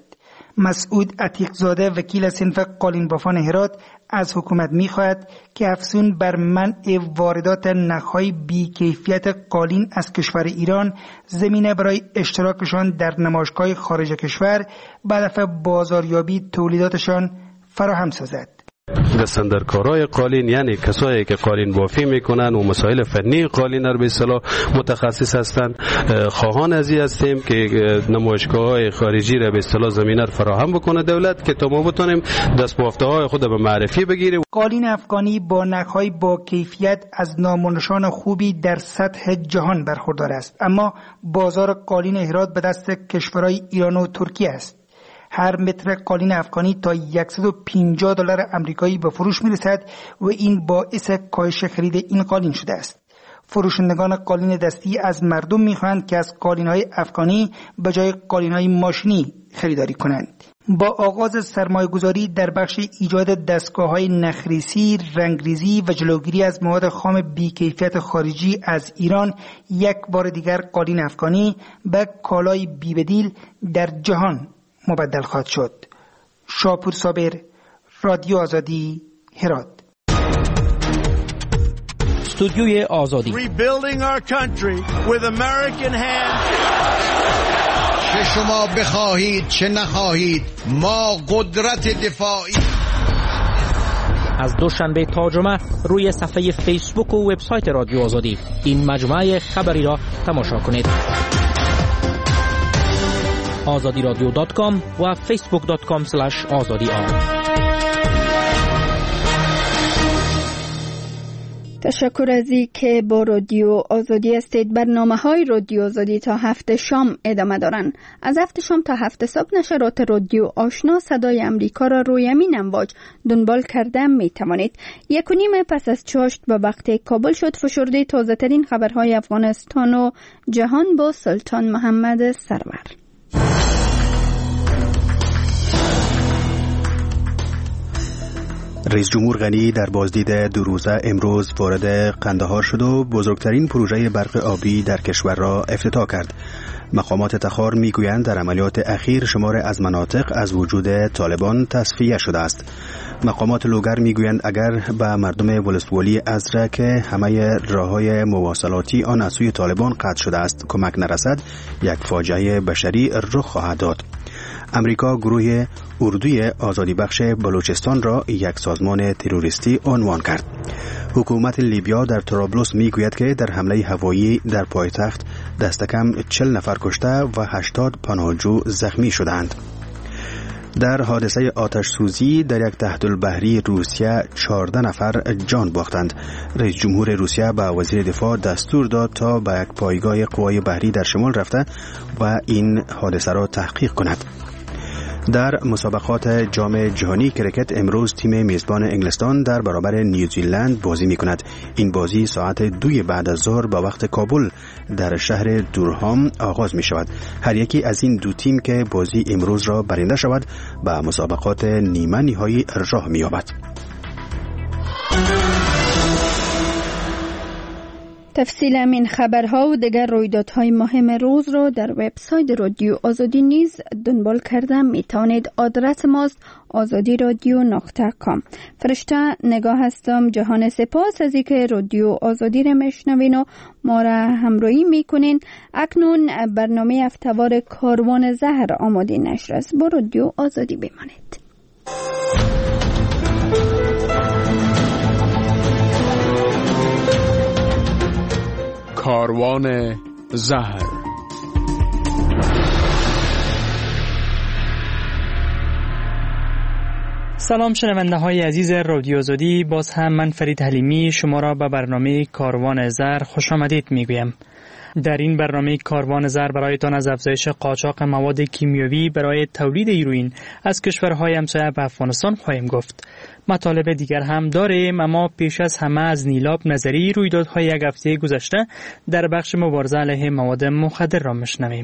مسعود عتیقزاده وکیل صنف قالین بافان هرات از حکومت می‌خواهد که افزون بر منع واردات نخهای بی‌کیفیت قالین از کشور ایران زمینه برای اشتراکشان در نمایشگاه خارج کشور به هدف بازاریابی تولیداتشان فراهم سازد. دستاندرکارای قالین یعنی کسایی که قالین بافی میکنن و مسائل فنی قالین رو به اصطلاح متخصص هستند، خواهان ازی هستیم که نمایشگاه‌های خارجی را به اصطلاح زمینه رو فراهم بکنه دولت که تا ما بتونیم دست‌بافته‌های خود به معرفی بگیریم. قالین افغانی با نخهای با کیفیت از نام و نشان خوبی در سطح جهان برخوردار است، اما بازار قالین هرات به دست کشورهای ایران و ترکیه است. هر متر قالین افغانی تا صد و پنجاه دلار آمریکایی به فروش میرسد و این باعث کاهش خرید این قالین شده است. فروشندگان قالین دستی از مردم میخواهند که از قالین‌های افغانی به جای قالین‌های ماشینی خریداری کنند. با آغاز سرمایه‌گذاری در بخش ایجاد دستگاه‌های نخریسی، رنگریزی و جلوگیری از مواد خام بی‌کیفیت خارجی از ایران، یک بار دیگر قالین افغانی به کالای بی‌بدیل در جهان مبدل خواهد شد. شاپور صابر، رادیو آزادی، هرات. استودیوی آزادی. Rebuilding our country with American hands. چه شما بخواهید چه نخواهید ما قدرت دفاعی. از دوشنبه تا جمعه روی صفحه فیسبوک و وبسایت رادیو آزادی این مجموعه خبری را تماشا کنید. آزادی رادیو دات کام و فیسبوک دات کام اسلش آزادی آر. تشکر از این که با رادیو آزادی هستید. برنامه های رادیو آزادی تا هفت شام ادامه دارن. از هفت شام تا هفت صبح نشرات رادیو آشنا صدای امریکا را روی همین امواج دنبال کرده می توانید. یک و نیم پس از چاشت به وقت کابل شد فشرده تازه ترین خبرهای افغانستان و جهان با سلطان محمد سرور. رئیس جمهور غنی در بازدید دو روزه امروز وارد قندهار شد و بزرگترین پروژه برق آبی در کشور را افتتاح کرد. مقامات تخار میگویند در عملیات اخیر شمار از مناطق از وجود طالبان تصفیه شده است. مقامات لوگر میگویند اگر به مردم ولسوالی ازرا که همه راههای مواصلاتی آن از سوی طالبان قطع شده است کمک نرسد، یک فاجعه بشری رخ خواهد داد. امریکا گروه اردوی آزادی بخش بلوچستان را یک سازمان تروریستی عنوان کرد. حکومت لیبیا در طرابلس میگوید که در حمله هوایی در پایتخت دست کم چهل نفر کشته و هشتاد پناهجو زخمی شدند. در حادثه آتش سوزی در یک تحت البحری روسیه چهارده نفر جان باختند. رئیس جمهور روسیه به وزیر دفاع دستور داد تا به یک پایگاه قوای بحری در شمال رفته و این حادثه را تحقیق کند. در مسابقات جام جهانی کرکت امروز تیم میزبان انگلستان در برابر نیوزیلند بازی می کند. این بازی ساعت دوی بعد از ظهر با وقت کابل در شهر دورهام آغاز می شود. هر یکی از این دو تیم که بازی امروز را برنده شود به مسابقات نیمه نهایی راه می یابد. تفصیل همین خبرها و دیگر رویدادهای مهم روز را در وبسایت رادیو آزادی نیز دنبال کرده می توانید. آدرس ماست آزادی رادیو نقطه کام. فرشته نگاه هستم. جهان سپاس از اینکه رادیو آزادی را میشنوین و ما را همراهی میکنین. اکنون برنامه هفته‌وار کاروان زهر آماده نشر است. با رادیو آزادی بمانید. کاروان زهر. سلام شنونده های عزیز رادیو آزادی، باز هم من فرید حلیمی شما را به برنامه کاروان زهر خوش آمدید میگویم. در این برنامه کاروان زهر برایتان از افزایش قاچاق مواد کیمیاوی برای تولید هیروئین از کشورهای همسایه به افغانستان خواهیم گفت. مطالب دیگر هم داریم، اما پیش از همه از نیلاب نظری رویدادهای یک هفته گذشته در بخش مبارزه علیه مواد مخدر را میشنویم.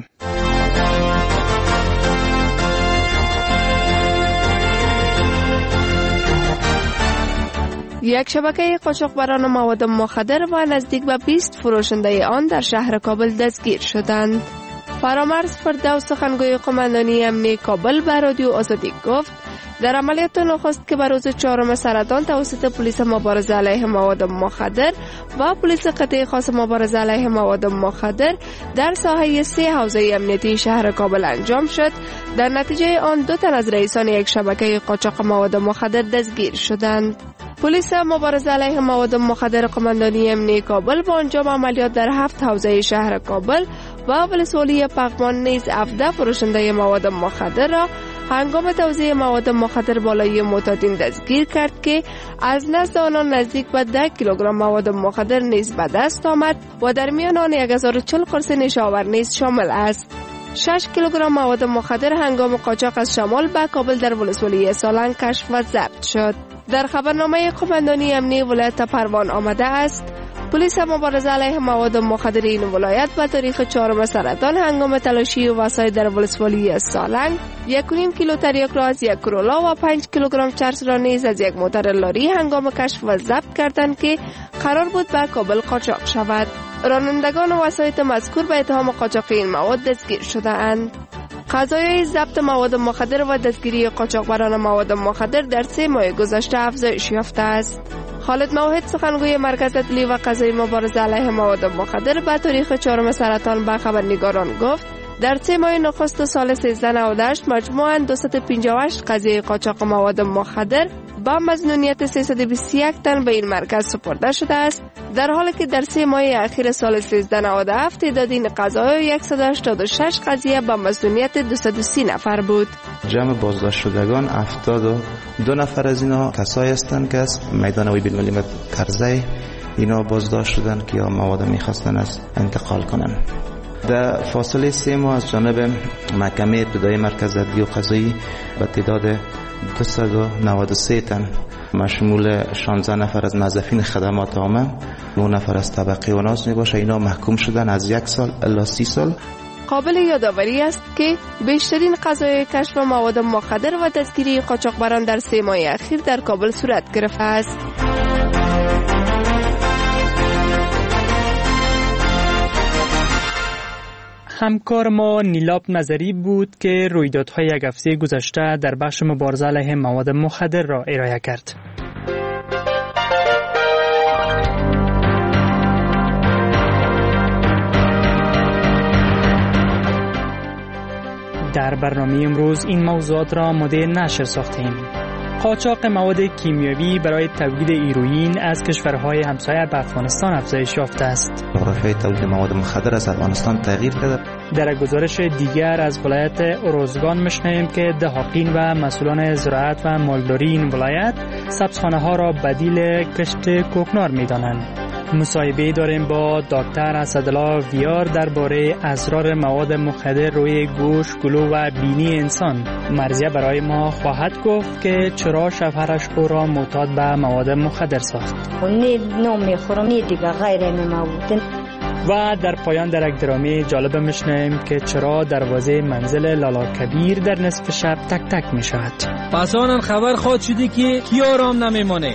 یک شبکه قاچاقبران مواد مخدر و نزدیک به بیست فروشنده آن در شهر کابل دستگیر شدند. فرامرز فردوس سخنگوی قماندانی امنیتی کابل به رادیو آزادی گفت در عملیات نخست که بر روز چهارم سرطان توسط پلیس مبارزه علیه مواد مخدر و پلیس قطعه خاص مبارزه علیه مواد مخدر در ساحه سه حوزه امنیتی شهر کابل انجام شد، در نتیجه آن دو تن از رئیسان یک شبکه قاچاق مواد مخدر دستگیر شدند. پلیس مبارزه علیه مواد مخدر قماندانی امنیتی کابل با انجام عملیات در هفت حوزه شهر کابل و ولسوالی پغمان نیز هفده فروشنده مواد مخدر را هنگام توزیع مواد مخدر بالای معتادین دستگیر کرد که از نزد آنان نزدیک به ده کیلوگرم مواد مخدر نیز به دست آمد و در میان آن هزار و چهل قرص نشاور نیز شامل است. شش کیلوگرم مواد مخدر هنگام قاچاق از شمال به کابل در ولسوالی سالنگ کشف و ضبط شد. در خبرنامه قماندانی امنیتی ولایت پروان آمده است پلیس مبارزه علیه مواد مخدر این ولایت به تاریخ چهارم سرطان هنگام تلاشی و وسایل در ولسوالی سالنگ یک و نیم کیلو تریاک را از یک کرولا و پنج کیلوگرم چرس را نیز از یک موتور لاری هنگام کشف و ضبط کردند که قرار بود به کابل قاچاق شود. رانندگان و وسایط مذکور به اتهام قاچاق این مواد دستگیر شده‌اند. قضایای ضبط مواد مخدر و دستگیری قاچاقبران مواد مخدر در سه ماه گذشته افزایش یافته است. خالد موحد سخنگوی مرکز اطلاعی و قضایی مبارزه علیه مواد مخدر به تاریخ چهارم سرطان به خبرنگاران گفت در سه ماه نخست سال سیزده نود و هشت مجموعاً دویست و پنجاه و هشت قضیه قاچاق مواد مخدر با مظنونیت سیصد و بیست و یک تن به این مرکز سپرده شده است، در حالی که در سه ماه اخیر سال سیزده نود و هفت تعداد این قضایا صد و هشتاد و شش قضیه با مظنونیت دویست و سی نفر بود. جمع بازداشت شدگان هفتاد و دو نفر از اینا کسایی هستند که از میدان وی بالملت کرزی اینا بازداشت شدن که یا مواد میخواستن از انتقال کنن. در فاصله سه ماه از جانب محکمه ابتدایی مرکز عدلی و قضایی به تعداد دویست و نود و سه تن مشمول شانزده نفر از موظفین خدمات عامه، نه نفر از طبقه و ناز می باشه، اینا محکوم شدن از یک سال الی سی سال. قابل یادآوری است که بیشترین قضایای کشف مواد مخدر و دستگیری قاچاقبران در سه ماه اخیر در کابل صورت گرفته است. همکار ما نیلاب نظری بود که رویدادهای یک هفته گذشته در بخش مبارزه علیه مواد مخدر را ارائه کرد. در برنامه امروز این موضوعات را آماده نشر ساختیم. قاچاق مواد کیمیاوی برای تولید هیروئین از کشورهای همسایه به افغانستان افزایش یافته است. جغرافیای تولید مواد مخدر از افغانستان تغییر کرده. در گزارش دیگر از ولایت اروزگان می‌شنویم که دهاقین و مسئولان زراعت و مالداری این ولایت سبزخانه ها را بدیل کشت کوکنار می‌دانند. مصاحبه داریم با دکتر اسدالله ویار درباره اسرار مواد مخدر روی گوشت، گلو و بینی انسان. مرضیه برای ما خواهد گفت که چرا شوهرش او را معتاد به مواد مخدر ساخت. نه نو میخورم، نه دیگه غیر مواد. و در پایان در یک درامه جالب میشنویم که چرا دروازه منزل لالا کبیر در نصف شب تک تک میشود. پس آنم خبر خواهد شدی که کی آرام نمیمانه.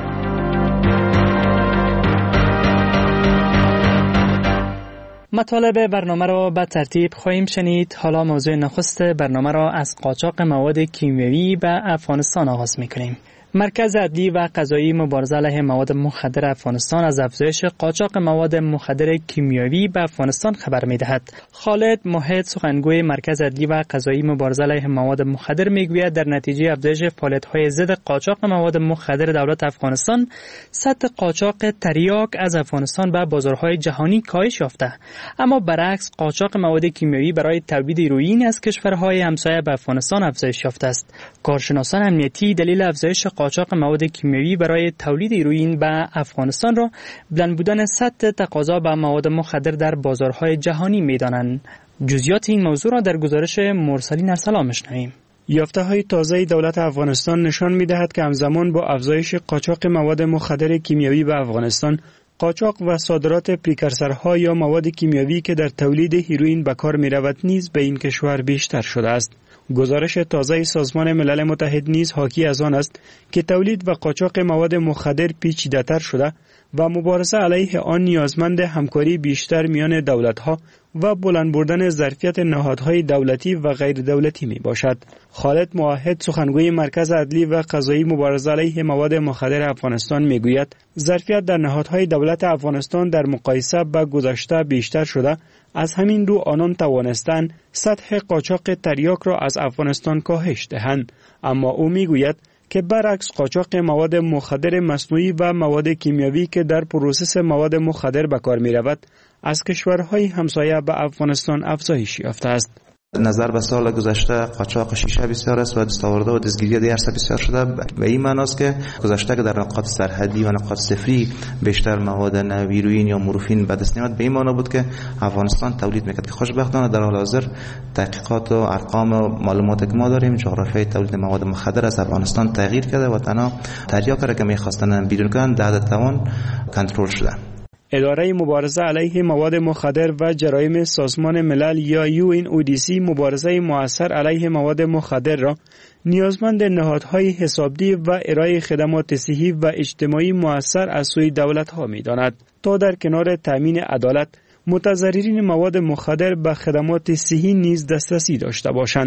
مطالب برنامه را به ترتیب خواهیم شنید. حالا موضوع نخست برنامه را از قاچاق مواد کیمیاوی به افغانستان آغاز می‌کنیم. مرکز عدلی و قضایی مبارزه علیه مواد مخدر افغانستان از افزایش قاچاق مواد مخدر کیمیاوی به افغانستان خبر می‌دهد. خالد موحد سخنگوی مرکز عدلی و قضایی مبارزه علیه مواد مخدر می‌گوید در نتیجه افزایش فعالیت‌های ضد قاچاق مواد مخدر دولت افغانستان، سطح قاچاق تریاک از افغانستان به بازارهای جهانی کاهش یافته، اما برعکس قاچاق مواد کیمیاوی برای تولید هیروئین از کشورهای همسایه به افغانستان افزایش یافته است. کارشناسان امنیتی دلیل افزایش قاچاق مواد کیمیاوی برای تولید هیروئین به افغانستان را بلند بودن سطح تقاضا به مواد مخدر در بازارهای جهانی می‌دانند. جزئیات این موضوع را در گزارش مرسلین ارسلان می‌شنویم. یافته‌های تازه دولت افغانستان نشان می‌دهد که همزمان با افزایش قاچاق مواد مخدر کیمیاوی به افغانستان، قاچاق و صادرات پریکورسورها یا مواد کیمیاوی که در تولید هیروئین به کار می‌رود نیز به این کشور بیشتر شده است. گزارش تازه سازمان ملل متحد نیز حاکی از آن است که تولید و قاچاق مواد مخدر پیچیده‌تر شده و مبارزه علیه آن نیازمند همکاری بیشتر میان دولت‌ها و بلند بردن ظرفیت نهادهای دولتی و غیر دولتی می باشد. خالد موحد سخنگوی مرکز عدلی و قضایی مبارزه علیه مواد مخدر افغانستان می گوید ظرفیت در نهادهای دولت افغانستان در مقایسه با گذشته بیشتر شده، از همین رو آنان توانستند سطح قاچاق تریاک را از افغانستان کاهش دهند. اما او می گوید که برعکس قاچاق مواد مخدر مصنوعی و مواد کیمیاوی که در پروسس مواد مخدر به کار می رود از کشورهای همسایه به افغانستان افزایش یافته است. نظر به سال گذشته قاچاق شیشه بسیار است و دستاورده و دستگیری دیگر بسیار شده. و این معناست که گذشته که در نقاط سرحدی و نقاط صفری بیشتر مواد هیروئین یا مورفین به دست نمیاد، به این معنی بود که افغانستان تولید میکرد که خوشبختانه در حال حاضر تحقیقات و ارقام و معلوماتی که ما داریم جغرافیای تولید مواد مخدر از افغانستان تغییر کرده و تنها تریاک را که میخواستن بیرون کنن در توان کنترل شده. اداره مبارزه علیه مواد مخدر و جرایم سازمان ملل یا یو این او دی سی مبارزه مؤثر علیه مواد مخدر را نیازمند نهادهای حسابدهی و ارائه خدمات صحی و اجتماعی مؤثر از سوی دولت‌ها می‌داند تا در کنار تامین عدالت متضررین مواد مخدر به خدمات صحی نیز دسترسی داشته باشند.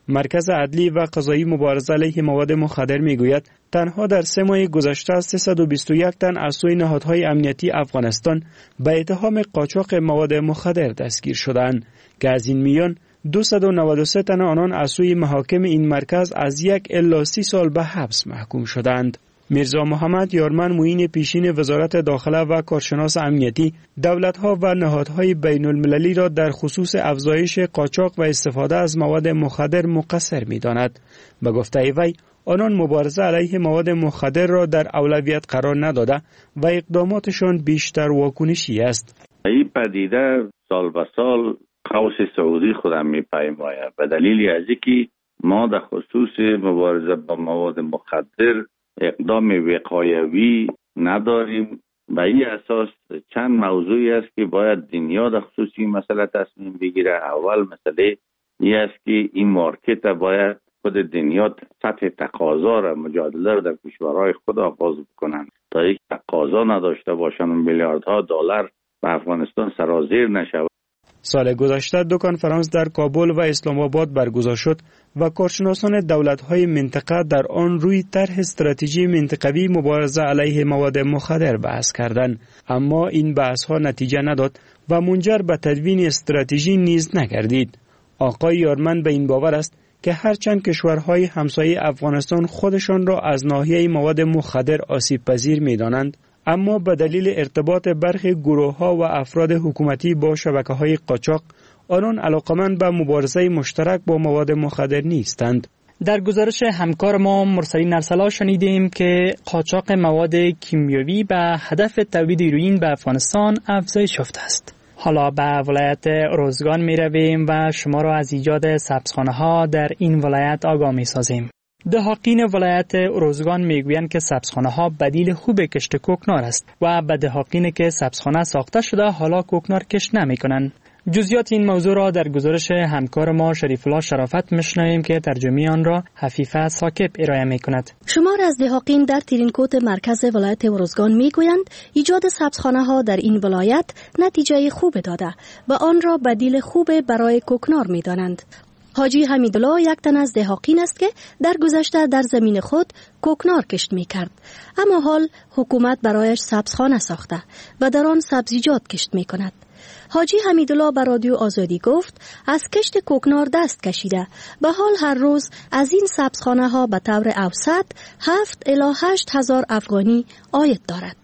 مرکز عدلی و قضایی مبارزه علیه مواد مخدر میگوید تنها در سه ماه گذشته سیصد و بیست و یک تن از سوی نهادهای امنیتی افغانستان به اتهام قاچاق مواد مخدر دستگیر شدند که از این میان دویست و نود و سه تن آنان از سوی محاکم این مرکز از یک الی سی سال به حبس محکوم شدند. میرزا محمد یارمن معین پیشین وزارت داخله و کارشناس امنیتی دولت‌ها و نهادهای بین المللی را در خصوص افزایش قاچاق و استفاده از مواد مخدر مقصر می‌داند. به گفته وی آنان مبارزه علیه مواد مخدر را در اولویت قرار نداده و اقداماتشان بیشتر واکنشی است. این پدیده سال به سال قوس سعودی خودم می‌پیماید به دلیل از اینکه ما در خصوص مبارزه با مواد مخدر اقدام وقایوی نداریم. به این اساس چند موضوعی است که باید دنیا در خصوص این مسئله تصمیم بگیره. اول مسئله این است که این مارکت باید خود دنیا سطح تقاضا را مجادله را در کشورهای خود آغاز بکنند تا یک تقاضا نداشته باشند و میلیاردها دلار به افغانستان سرازیر نشود. سال گذشته دو کنفرانس در کابل و اسلام آباد برگزار شد و کارشناسان دولت‌های منطقه در آن روی طرح استراتژی منطقوی مبارزه علیه مواد مخدر بحث کردند، اما این بحث‌ها نتیجه نداد و منجر به تدوین استراتژی نیز نگردید. آقای یارمن به این باور است که هرچند کشورهای همسایه افغانستان خودشان را از ناحیه مواد مخدر آسیب پذیر می‌دانند، اما به دلیل ارتباط برخی گروه‌ها و افراد حکومتی با شبکه‌های قاچاق آنان علاقمند به مبارزه مشترک با مواد مخدر نیستند. در گزارش همکار ما مرسلین ارسلا شنیدیم که قاچاق مواد کیمیاوی به هدف تولید هیروئین به افغانستان افزایش یافته است. حالا به ولایت اروزگان می رویم و شما را از ایجاد سبزخانه ها در این ولایت آگاه می سازیم. دهاقین ولایت اروزگان میگویند که سبزخانه ها بدیل خوب کشت کوکنار است و به دهاقین که سبزخانه ساخته شده حالا کوکنار کشت نمی کنند. جزئیات این موضوع را در گزارش همکار ما شریف الله شرافت میشنویم که ترجمه آن را حفیفه ساکب ارائه می کند. شمار از دهاقین در ترینکوت مرکز ولایت اروزگان میگویند ایجاد سبزخانه ها در این ولایت نتیجه خوب داده و آن را بدیل خوب برای کوکنار میدانند. حاجی حمیدالله یک تن از دهاقین است که در گذشته در زمین خود کوکنار کشت می کرد، اما حال حکومت برایش سبزخانه ساخته و در آن سبزیجات کشت می کند. حاجی حمیدالله به رادیو آزادی گفت از کشت کوکنار دست کشیده و حال هر روز از این سبزخانه ها به طور اوسط هفت الی هشت هزار افغانی عاید دارد.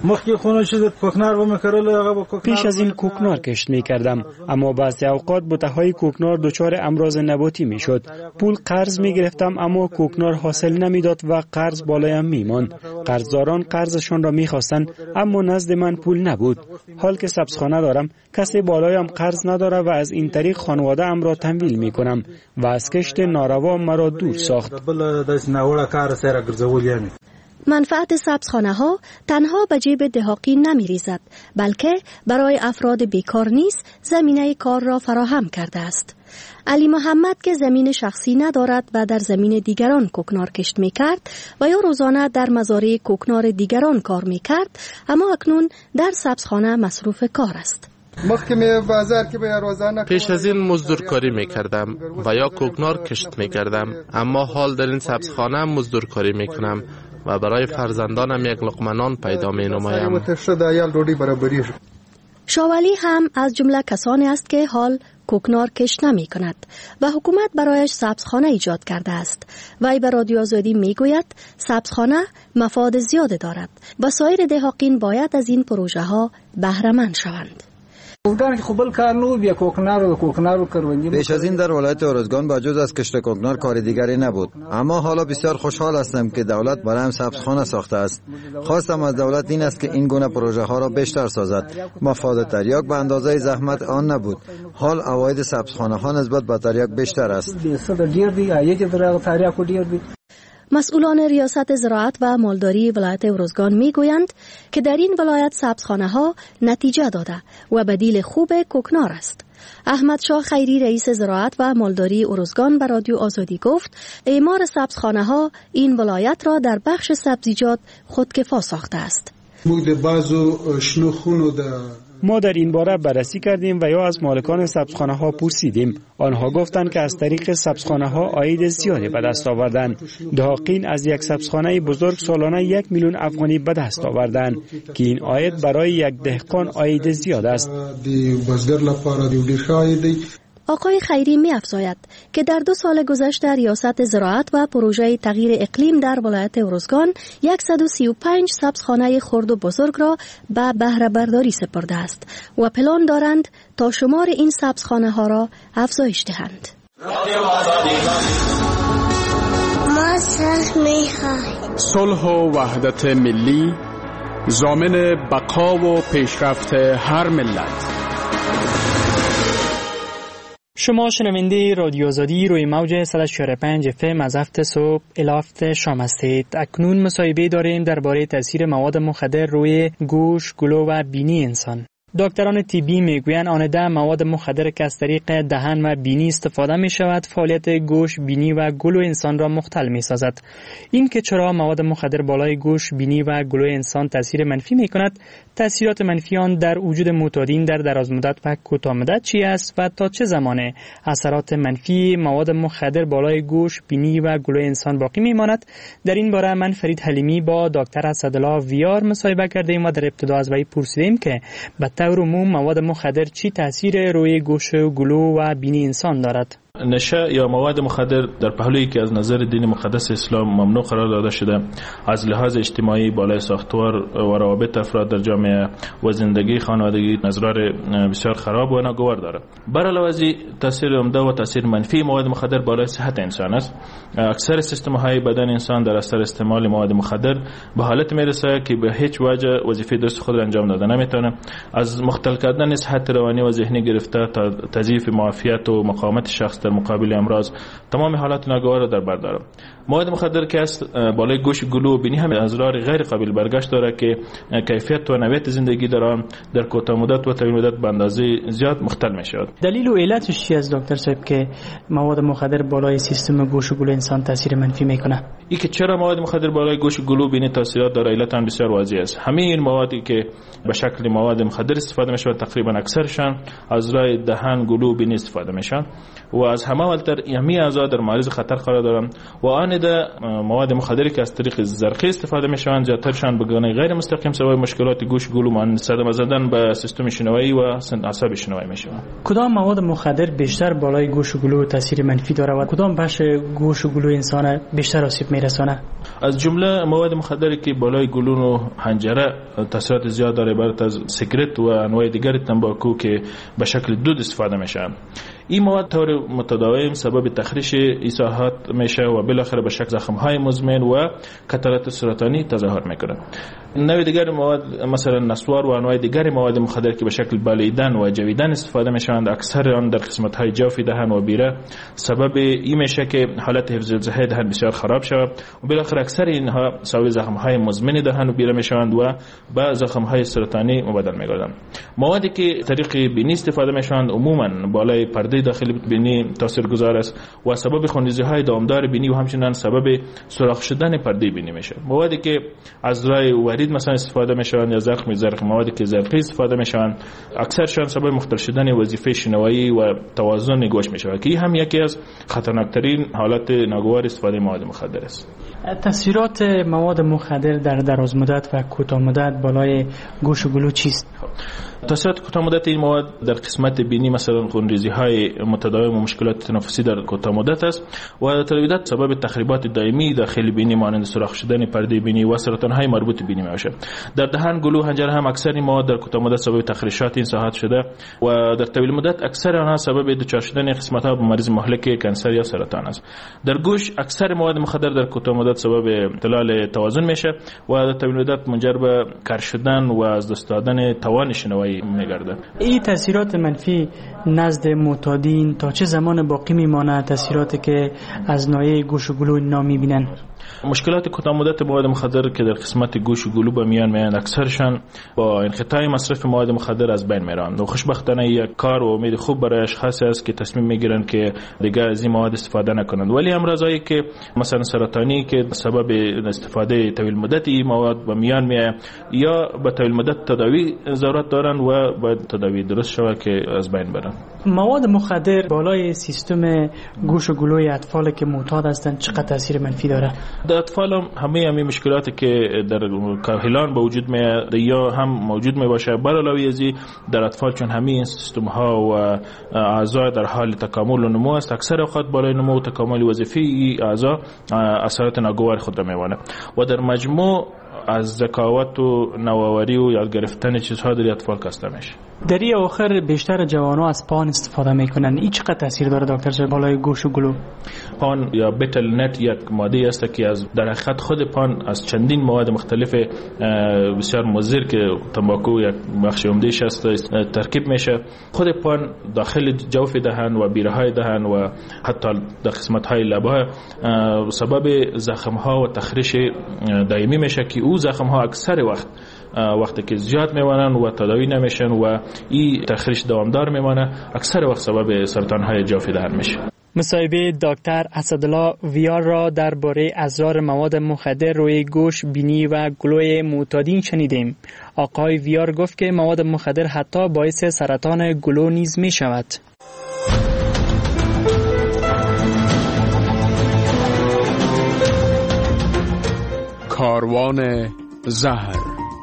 پیش از این کوکنار کشت می کردم، اما بعضی اوقات بوته‌های کوکنار دچار امراض نباتی می شد. پول قرض می گرفتم اما کوکنار حاصل نمی داد و قرض بالایم می ماند. قرضداران قرضشان را می خواستند اما نزد من پول نبود. حال که سبزخانه دارم کسی بالایم قرض نداره و از این طریق خانواده ام را تمویل می کنم و از کشت ناروا مرا دور ساخت. منفعت سبزخانه ها تنها به جیب دهاقین نمی ریزد، بلکه برای افراد بیکار نیز زمینه کار را فراهم کرده است. علی محمد که زمین شخصی ندارد و در زمین دیگران کوکنار کشت می کرد و یا روزانه در مزارع کوکنار دیگران کار می کرد، اما اکنون در سبزخانه مصروف کار است. پیش از این مزدورکاری می کردم و یا کوکنار کشت می کردم، اما حال در این سبزخانه مزدورکاری می کنم و برای فرزندانم یک لقمه نان پیدا می نمایم. شاولی هم از جمله کسانی است که حال کوکنار کشت نمی کند و حکومت برایش سبزخانه ایجاد کرده است. وی به رادیو آزادی می گوید سبزخانه مفاد زیاد دارد و سایر دهاقین باید از این پروژه ها بهره مند شوند. پیش از این در ولایت اروزگان با جز از کشت کوکنار کار دیگری نبود، اما حالا بسیار خوشحال هستم که دولت برایم سبزخانه ساخته است. خواستم از دولت این است که این گونه پروژه ها را بیشتر سازد. مفاد تریاک به اندازه زحمت آن نبود. حال عواید سبزخانه ها نسبت به تریاک بیشتر است. مسئولان ریاست زراعت و مالداری ولایت اروزگان می گویند که در این ولایت سبزخانه ها نتیجه داده و بدیل خوب کوکنار است. احمد شاه خیری رئیس زراعت و مالداری اروزگان به رادیو آزادی گفت اعمار سبزخانه ها این ولایت را در بخش سبزیجات خودکفا ساخته است. ما در این باره بررسی کردیم و یا از مالکان سبزخانه ها پرسیدیم. آنها گفتند که از طریق سبزخانه ها عاید زیادی به دست آوردند. دهاقین از یک سبزخانه بزرگ سالانه یک میلیون افغانی به دست آوردند که این عاید برای یک دهقان عاید زیاد است. آقای خیری می افزاید که در دو سال گذشته ریاست زراعت و پروژه تغییر اقلیم در ولایت ارزگان صد و سی و پنج سبزخانه خرد و بزرگ را به بهره برداری سپرده است و پلان دارند تا شمار این سبزخانه ها را افزایش دهند. ما می‌خواهیم صلح و وحدت ملی ضامن بقا و پیشرفت هر ملت. شما شنونده رادیو آزادی روی موج صد و چهار و پنج اف ام از هفت صبح الی هفت شام هستید. اکنون مصاحبه داریم درباره تاثیر مواد مخدر روی گوش، گلو و بینی انسان. دکتران طبی میگویند آنده مواد مخدر که از طریق دهن و بینی استفاده می شود فعالیت گوش، بینی و گلو انسان را مختل می سازد. این که چرا مواد مخدر بالای گوش، بینی و گلو انسان تاثیر منفی می کند، تاثیرات منفی آن در وجود معتادین در دراز مدت و کوتاه مدت چی است و تا چه زمانه اثرات منفی مواد مخدر بالای گوش، بینی و گلو انسان باقی می ماند؟ در این باره من فرید حلیمی با دکتر اسدالله ویار مصاحبه کردیم و در ابتدا از وی پرسیدیم که به طور عموم مواد مخدر چی تاثیر روی گوش و گلو و بینی انسان دارد؟ نشه یا مواد مخدر در پهلویی که از نظر دین مقدس اسلام ممنوع قرار داده شده، از لحاظ اجتماعی بالای ساختار و روابط افراد در جامعه و زندگی خانوادگی نظر بسیار خراب و ناگوار دارد. بر علاوه از تاثیر عمده و تاثیر منفی مواد مخدر بالای صحت انسان است. اکثر سیستم های بدن انسان در اثر استعمال مواد مخدر به حالت میرسه که به هیچ وجه وظیفه درست خود را انجام داده نمیتونه، از مختل کردن صحت روانی و ذهنی گرفته تا تضعیف معافیت و مقاومت شخص در مقابل امراض، تمام حالات ناگوار را در بر داره. مواد مخدر که است بالای گوش، گلو و بینی هم اضرار غیر قابل برگشت داره که کیفیت و نوعیت زندگی دارن در کوتاه مدت و طویل مدت به اندازه زیاد مختل میشه. دلیل و علتش چی است دکتر صاحب که مواد مخدر بالای سیستم گوش و گلو انسان تاثیر منفی میکنه؟ این که چرا مواد مخدر بالای گوش و گلو و بینی تاثیرات داره علت هم بسیار واضح است. همه این موادی که به شکل مواد مخدر استفاده میشه تقریبا اکثرشان از راه دهن، گلو و بینی استفاده میشن و از همه اولتر همه اعضا در معرض خطر قرار دارن و آن ده مواد مخدری که از طریق زرقی استفاده میشن زیادترشان به گونه غیر مستقیم سبب مشکلات گوش، گلو مانند صدمه زدن به سیستم شنوایی و اعصاب شنوایی میشه. کدام مواد مخدر بیشتر بالای گوش و گلو تاثیر منفی داره و کدام بخش گوش و گلو انسان بیشتر آسیب میرسونه؟ از جمله مواد مخدری که بالای گلو و حنجره تاثیرات زیاد داره عبارت از سیگرت و انواع دیگر تنباکو که به شکل دود استفاده میشن. این مواد طور متداوم سبب تخریش ایساحات میشه و بالاخره به شکل زخم‌های مزمن و کتلات سرطانی تظاهر میکنه. نوع دیگر مواد مثلا نسوار و انواع دیگر مواد مخدر که به شکل بلعیدن و جویدن استفاده میشوند اکثر آن در قسمت‌های جوف دهن و بیره سبب این میشه که حالت حفظ الصحه دهن بسیار خراب شود و بالاخره اکثر اینها سبب زخم‌های مزمن دهن و بیره میشوند و به زخم‌های سرطانی مبدل میگردند. موادی که طریق بینی استفاده میشوند عموما بالای پرده داخلی بینی تاثیرگذار است و سبب خونریزی‌های دامدار بینی و همچنین سبب سوراخ شدن پرده بینی میشه. موادی که از راه ورید مثلا استفاده میشن یا زخم زرق، موادی که زرقی استفاده میشن اکثرشان سبب مختل شدن وظیفه شنوایی و توازن گوش میشه که هم یکی از خطرناکترین حالات ناگوار استفاده مواد مخدر است. تاثیرات مواد مخدر در دراز مدت و کوتاه مدت بالای گوش و گلو چیست؟ تاثیرات کوتاه مدت این مواد در قسمت بینی مثلا خونریزی‌های متداوم و مشکلات تنفسی در کوتاه مدت است و در مدت سبب تخریبات دائمی داخل بینی مانند سوراخ شدن پرده بینی و سرطان‌های مربوط به بینی میشه. در دهن، گلو، حنجره هم اکثر این مواد در کوتاه مدت سبب تخریشات این ساحات شده و در طویل مدت اکثر آنها سبب دچار شدن قسمت‌ها به مریض مهلک کانسر یا سرطان است. در گوش اکثر مواد مخدر در کوتاه مدت سبب اختلال توازن میشه و در طویل مدت منجر به کر شدن و از دست دادن توان شنوایی میگرده. این تاثیرات منفی نزد معتادین تا چه زمان باقی میماند؟ تاثیراتی که از ناحیه گوش و گلو اینا میبینن؟ مشکلات کوتاه مدت مواد مخدر که در قسمت گوش و گلو به میان میان اکثرشان با انقطاع مصرف مواد مخدر از بین میرن و خوشبختانه یک کار و امید خوب برای اشخاص است که تصمیم میگیرن که دیگه از این مواد استفاده نکنند. ولی امراضایی که مثلا سرطانی که سبب استفاده طویل مدت این مواد به میان میاد یا به طویل مدت تداوی ضرورت دارن و باید تداوی درست شود که از بین برن. مواد مخدر بالای سیستم گوش و گلوی اطفال که معتاد هستند چقدر تاثیر منفی داره؟ در اطفال هم همه همین مشکلاتی که در کاهلان به وجود میاد یا هم موجود می باشه. بر علاوه از این در اطفال چون همین سیستم ها و اعضا در حال تکامل و نمو است، اکثر اوقات بالای نمو و تکامل وظیفی اعضا اثرات ناگوار خود را میوانه و در مجموع از ذکاوت و نوآوری و یاد گرفتن چیزها در اطفال کاسته میشه. در این آخر بیشتر جوانان از پان استفاده میکنن. این چقدر تاثیر داره دکتر صاحب بالای گوش و گلو؟ پان یا بتل نت یک ماده است که از در حقیقت خود پان از چندین مواد مختلف بسیار مضر که تنباکو یک بخش عمده‌اش است ترکیب میشه. خود پان داخل جوف دهن و بیرهای دهن و حتی در قسمت های لب‌ها سبب زخم ها و تخریش دائمی میشه که او زخم ها اکثر وقت وقتی که زیاد میمانن و تداوی نمیشن و این تخریش دوامدار میمانه، اکثر وقت سبب سرطان های جوف دهن میشه. مصاحبه دکتر اسدالله ویار را درباره اضرار مواد مخدر روی گوش، بینی و گلوی معتادین شنیدیم. آقای ویار گفت که مواد مخدر حتی باعث سرطان گلو نیز می شود. کاروان زهر.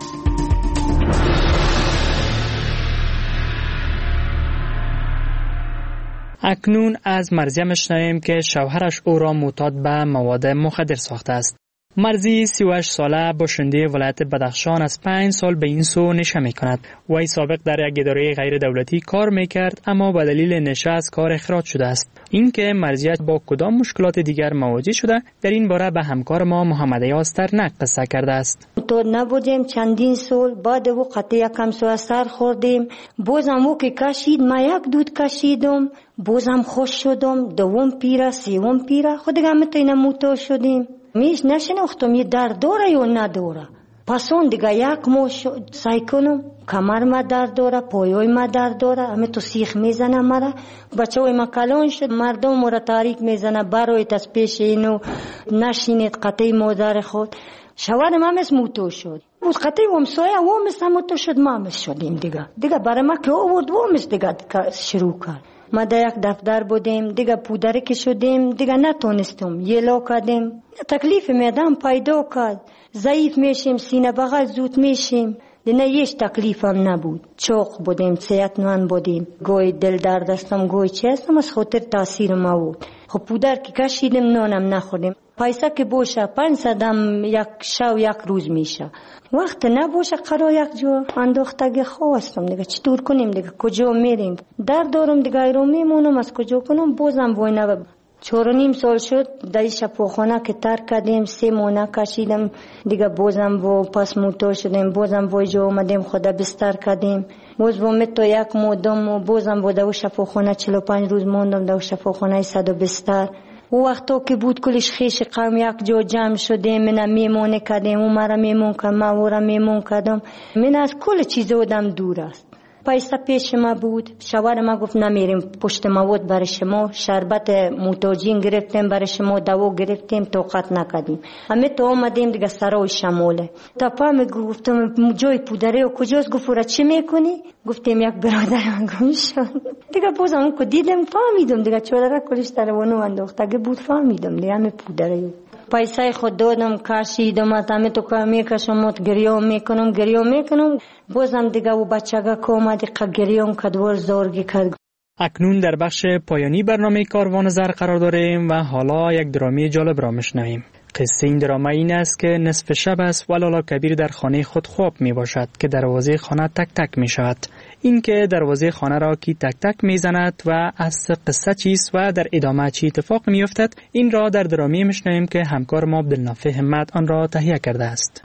اکنون از مرضیه میشنویم که شوهرش او را معتاد به مواد مخدر ساخته است. مرضی سی و هشت ساله باشنده ولایت بدخشان از پنج سال به این سو نشه می کند. وی سابق در یک اداره غیر دولتی کار می کرد اما به دلیل نشه از کار اخراج شده است. اینکه مرضیه با کدام مشکلات دیگر مواجه شده در این باره به همکار ما محمد یاسترنک قصه کرده است. تو نبودیم چندین سال بعد او قطعه یکم سو اثر خوردیم، بازم او که کشید ما یک دود کشیدم، بازم خوش شدم، دوم پیره سوم پیره خود دیگه متوینه موتا شدیم. میش نشناختم یه درد داره یا نداره. پس اون دیگه یک ماه سعی کنم کمر ما درد داره، پایوی ما درد داره، همه تو سیخ میزنه مرا. بچه های ما کلان شد، مردم مرا تاریک میزنه برایت از پیش اینو نشینید قطعی مادر خود. شوهرم هم از موتو شد، بود قطعی ومسایه ومس هم موتو شد، ما همس شدیم دیگه. دیگه برای ما که آورد ومس دیگه شروع کرد. ما در یک دفتر بودیم دیگه پودره که شدیم دیگه نتونستم یه لا کردیم. تکلیف میدم پیدا کرد، ضعیف میشیم، سینه بغل زود میشیم. دیگه هیچ تکلیف هم نبود، چوق بودیم، صحتمند بودیم. گوی دل درد هستم، گوی چی هستم، از خاطر تاثیر ما بود. خب پودر که کشیدیم نانم نخوردیم. پیسه که باشه پنج صدم یک شو یک روز میشه، وقت نباشه قرار یک جا انداختگی خواستم دیگه چطور کنیم دیگه، کجا میریم؟ در دارم دیگه ایرو میمونم، از کجا کنم؟ بازم وای نبا چهار و نیم سال شد در شفاخانه که ترک کردیم، سه مونه کشیدم دیگه، بازم و پس موتور شدیم، بازم وای جا اومدیم خدا بستر کردیم، باز با متو یک مودم و بازم و در شفاخانه چهل و پنج روز موندم در شفاخانه صد و بستر. او وقتا که بود کلش خیش قوم یک جا جمع شده، من میمونه کردیم، او مرا میمون کردم، من او را میمون کردم. من از کل چیز بودم دور است. پیسه پیش ما بود، شوهر ما گفت نمیریم پشت مواد برای شما، شربت موتاجین گرفتیم برای شما، دوا گرفتیم، طاقت نکردیم. همه تو آمدیم دیگه سرای شماله. تا پا گفتم جای پودره و کجاست؟ گفت را چی میکنی؟ گفتیم یک برادر من گم شد. دیگه بازم اون که دیدم فهمیدم دیگه چادر کلش در وانو انداختگی بود، فهمیدم دیگه همه پودره. پیسه خود دادم کشیدم، همه تو که میکشم گریه میکنم گریه میکنم، بازم دیگه و بچگه که اومد گریه کدوار زارگی کرد. اکنون در بخش پایانی برنامه کاروان زر قرار داریم و حالا یک درامی جالب را میشنویم. قصه این دراما این است که نصف شب است و لالا کبیر در خانه خود خواب می باشد که دروازه خانه تک تک می شود. این که دروازه خانه را کی تک تک می زند و از قصه چیست و در ادامه چی اتفاق می افتد، این را در درامی می شنویم که همکار ما عبدالنافع همت آن را تهیه کرده است.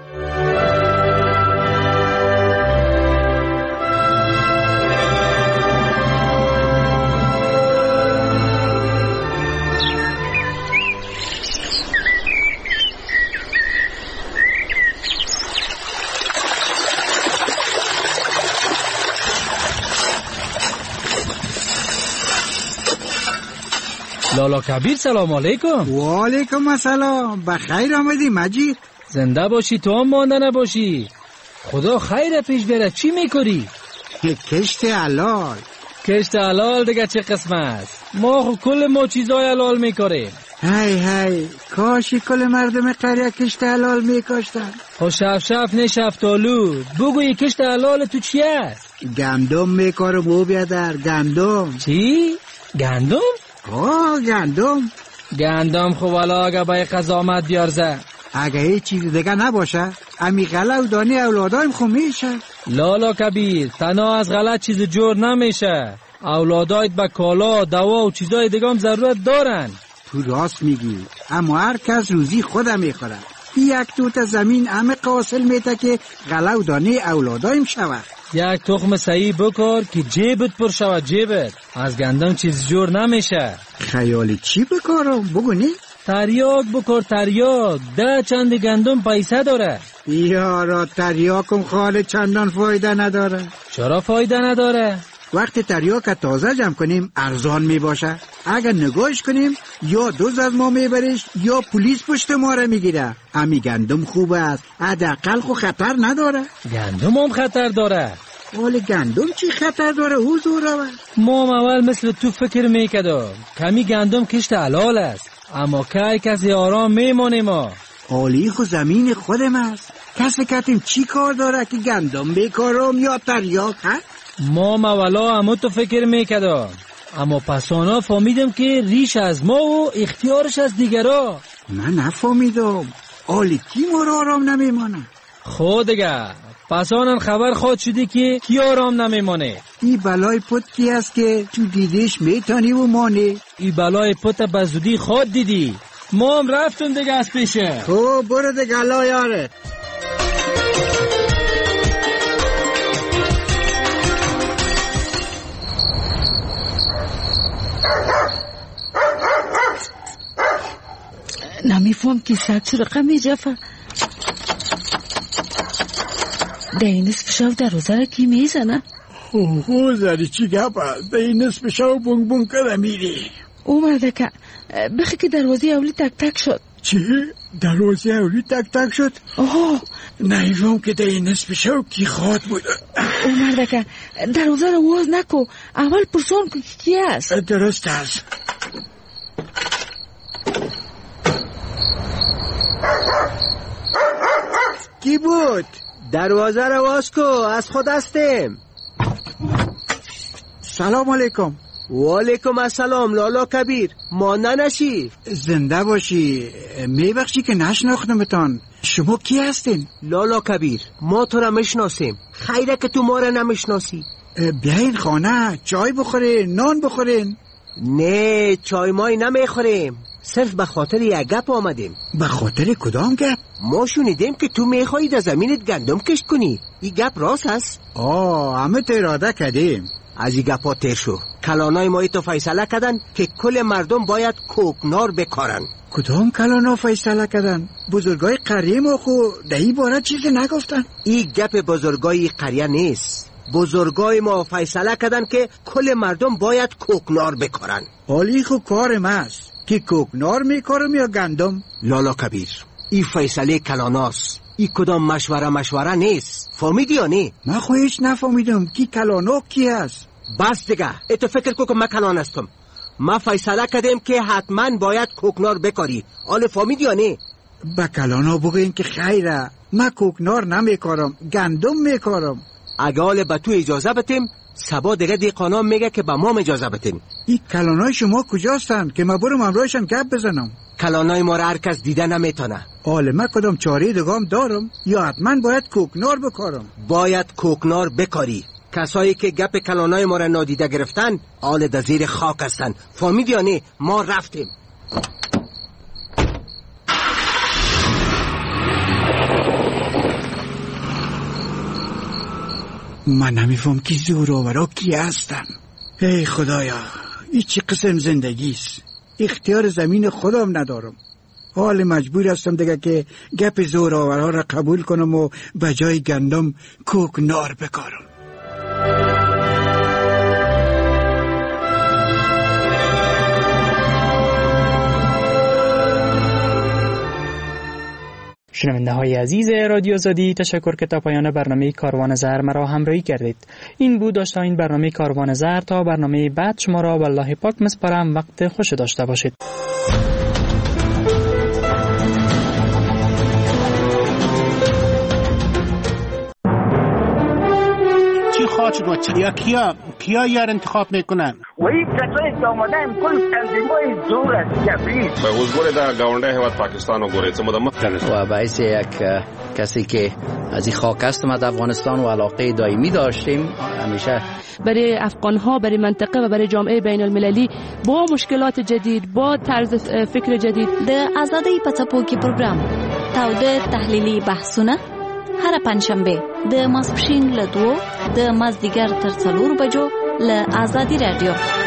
لالا کبیر سلام علیکم. و علیکم السلام. بخیر آمدی مجید. زنده باشی تو هم مانده نباشی. خدا خیر پیش بره. چی میکنی؟ کشت حلال. کشت حلال دیگه چه قسمت؟ ما خو کل ما چیزای حلال میکاریم. هی هی کاشی کل مردم قریه کشت حلال میکاشتن. خو شف شف نه شفتالو بگوی کشت حلال تو چی است؟ گندم میکارم او بیادر. گندم. چی؟ گندم؟ آه گندم. گندم خو والا اگه بای قضامت بیارزه. اگه هیچ چیز دیگه نباشه امی غله و دانی اولادایم خو میشه. لالا کبیر تنها از غلط چیز جور نمیشه. اولادایت به کالا دوا و چیزای دیگه هم ضرورت دارن. تو راست میگی، اما هر کس روزی خودم میخوره. یک توت زمین همه قاصل میته که غله و دانه اولادایم شود. یک تخم صحیح بکار که جیبت پر شود. جیبت از گندم چیز جور نمیشه. خیال چی بکارم بگو نی؟ تریاک بکار. تریاک ده چند گندم پیسه داره. یارا تریاکم خاله چندان فایده نداره. چرا فایده نداره؟ وقتی تریاک تازه جمع کنیم ارزان می باشه. اگر نگاهش کنیم یا دوز از ما میبریش یا پلیس پشت ما را میگیره. امی گندم خوب است، حداقل خو خطر نداره. گندم هم خطر داره. ولی گندم چی خطر داره حضور؟ ما اول مثل تو فکر میکردم کمی گندم کشت حلال است، اما که کسی آرام میمونه. ما حالی خو زمین خودم است. کسی کتیم چی کار داره که گندم بیکارم یا تریاک هست؟ ما مولا همه تو فکر میکردم، اما پسانا فهمیدم که ریش از ما و اختیارش از دیگرا. من نفهمیدم. حالی کی ما را آرام نمیمانه؟ خود دیگه پسانان خبر خود شدی که کی آرام نمیمانه. ای بلای پت کی است که تو دیدیش میتانی و مانه؟ ای بلای پت بزودی خود دیدی. ما هم رفتم دیگه از پیشه. تو برو دیگه الله یارت. نمیفهم که سگ چرا قمی جفه ده این نصف شو در روزه را کی میزنه؟ اوه زری چی گفه ده این نصف شو بونگ بونگ کده میری. اومده که بخی که دروازه اولی تک تک شد. چی؟ دروازه اولی تک تک شد؟ آه نیفهم که ده این نصف شو کی خواد بوده. اومده که دروازه را واز نکو، اول پرسون که کی است. درست است. کی بود؟ دروازه رو باز کو، از خود هستیم. سلام علیکم. و علیکم السلام لالا کبیر. ما ننشی. زنده باشی. میبخشی که نشناختمتان. شما کی هستین؟ لالا کبیر ما تو را میشناسیم. خیره که تو ما را نمیشناسی. بیاین خانه چای بخورین، نان بخورین. نه چای مای نمیخوریم، صرف به خاطر یک گپ آمدیم. به خاطر کدام گپ؟ ما شنیدیم که تو میخوایی در زمینت گندم کشت کنی. این گپ راست هست؟ آه همه تو اراده کردیم. از این گپا تیر شو. کلانای ما تو فیصله کردن که کل مردم باید کوکنار بکارن. کدام کلانا فیصله کردن؟ بزرگای قریه ما خو دهی باره چیزی نگفتن. این گپ بزرگای قریه نیست. بزرگای ما فیصله کردن که کل مردم باید کوکنار بکارن. حالی خو کارم است که کوکنار میکارم یا گندم. لالا کبیر این فیصله کلاناست. این کدام مشوره مشوره نیست. فهمیدی یا نه؟ من خو هیچ نفهمیدم کی کلانا کی است. بس دیگه اتو فکر کو که من کلان هستم. ما فیصله کردیم که حتما باید کوکنار بکاری. آله فهمیدی یا نه؟ با کلانا بگوین که خیره، من کوکنار نمیکارم، گندم میکارم. اگه آله به تو اجازه بتیم سبا دیگه دیقانا میگه که به ما اجازه بتیم. این کلانای شما کجاستن که ما برم امروشن گپ بزنم؟ کلانای ما را هر کس دیده نمیتونه. آله من کدام چاره دیگام دارم یا حتما باید کوکنار بکارم؟ باید کوکنار بکاری. کسایی که گپ کلانای ما را نادیده گرفتن آله در زیر خاک هستن. فهمیدی یا نه؟ ما رفتیم. من نمیفهم کی زورآورا کی هستن. ای خدایا این چی قسم زندگیست؟ اختیار زمین خودم ندارم. حال مجبور هستم دیگه که گپ زورآورا را قبول کنم و به جای گندم کوکنار بکارم. شنونده های عزیز رادیو آزادی، تشکر که تا پایان برنامه کاروان زر مرا همراهی کردید. این بود داشته این برنامه کاروان زر. تا برنامه بعد شما را والله پاک مسپارم. وقت خوش داشته باشید. چی خواهد شد و چی؟ یا کیا کیا یار انتخاب میکنن؟ و این کسایی که آمدن کل تنظیمای زور است جبری. به حضور در گاونده هیواد پاکستان و گوره چه مدام و باعث یک کسی که از این خاک است از افغانستان و علاقه دائمی داشتیم همیشه برای افغان ها، برای منطقه و برای جامعه بین المللی با مشکلات جدید، با طرز فکر جدید. د آزادۍ په څپو کې پروګرام تاوده تحلیلي بحثونه هر پنځشنبه د ماسپښین له دوو د مازدیګر تر څلور بجو له آزادي رادیو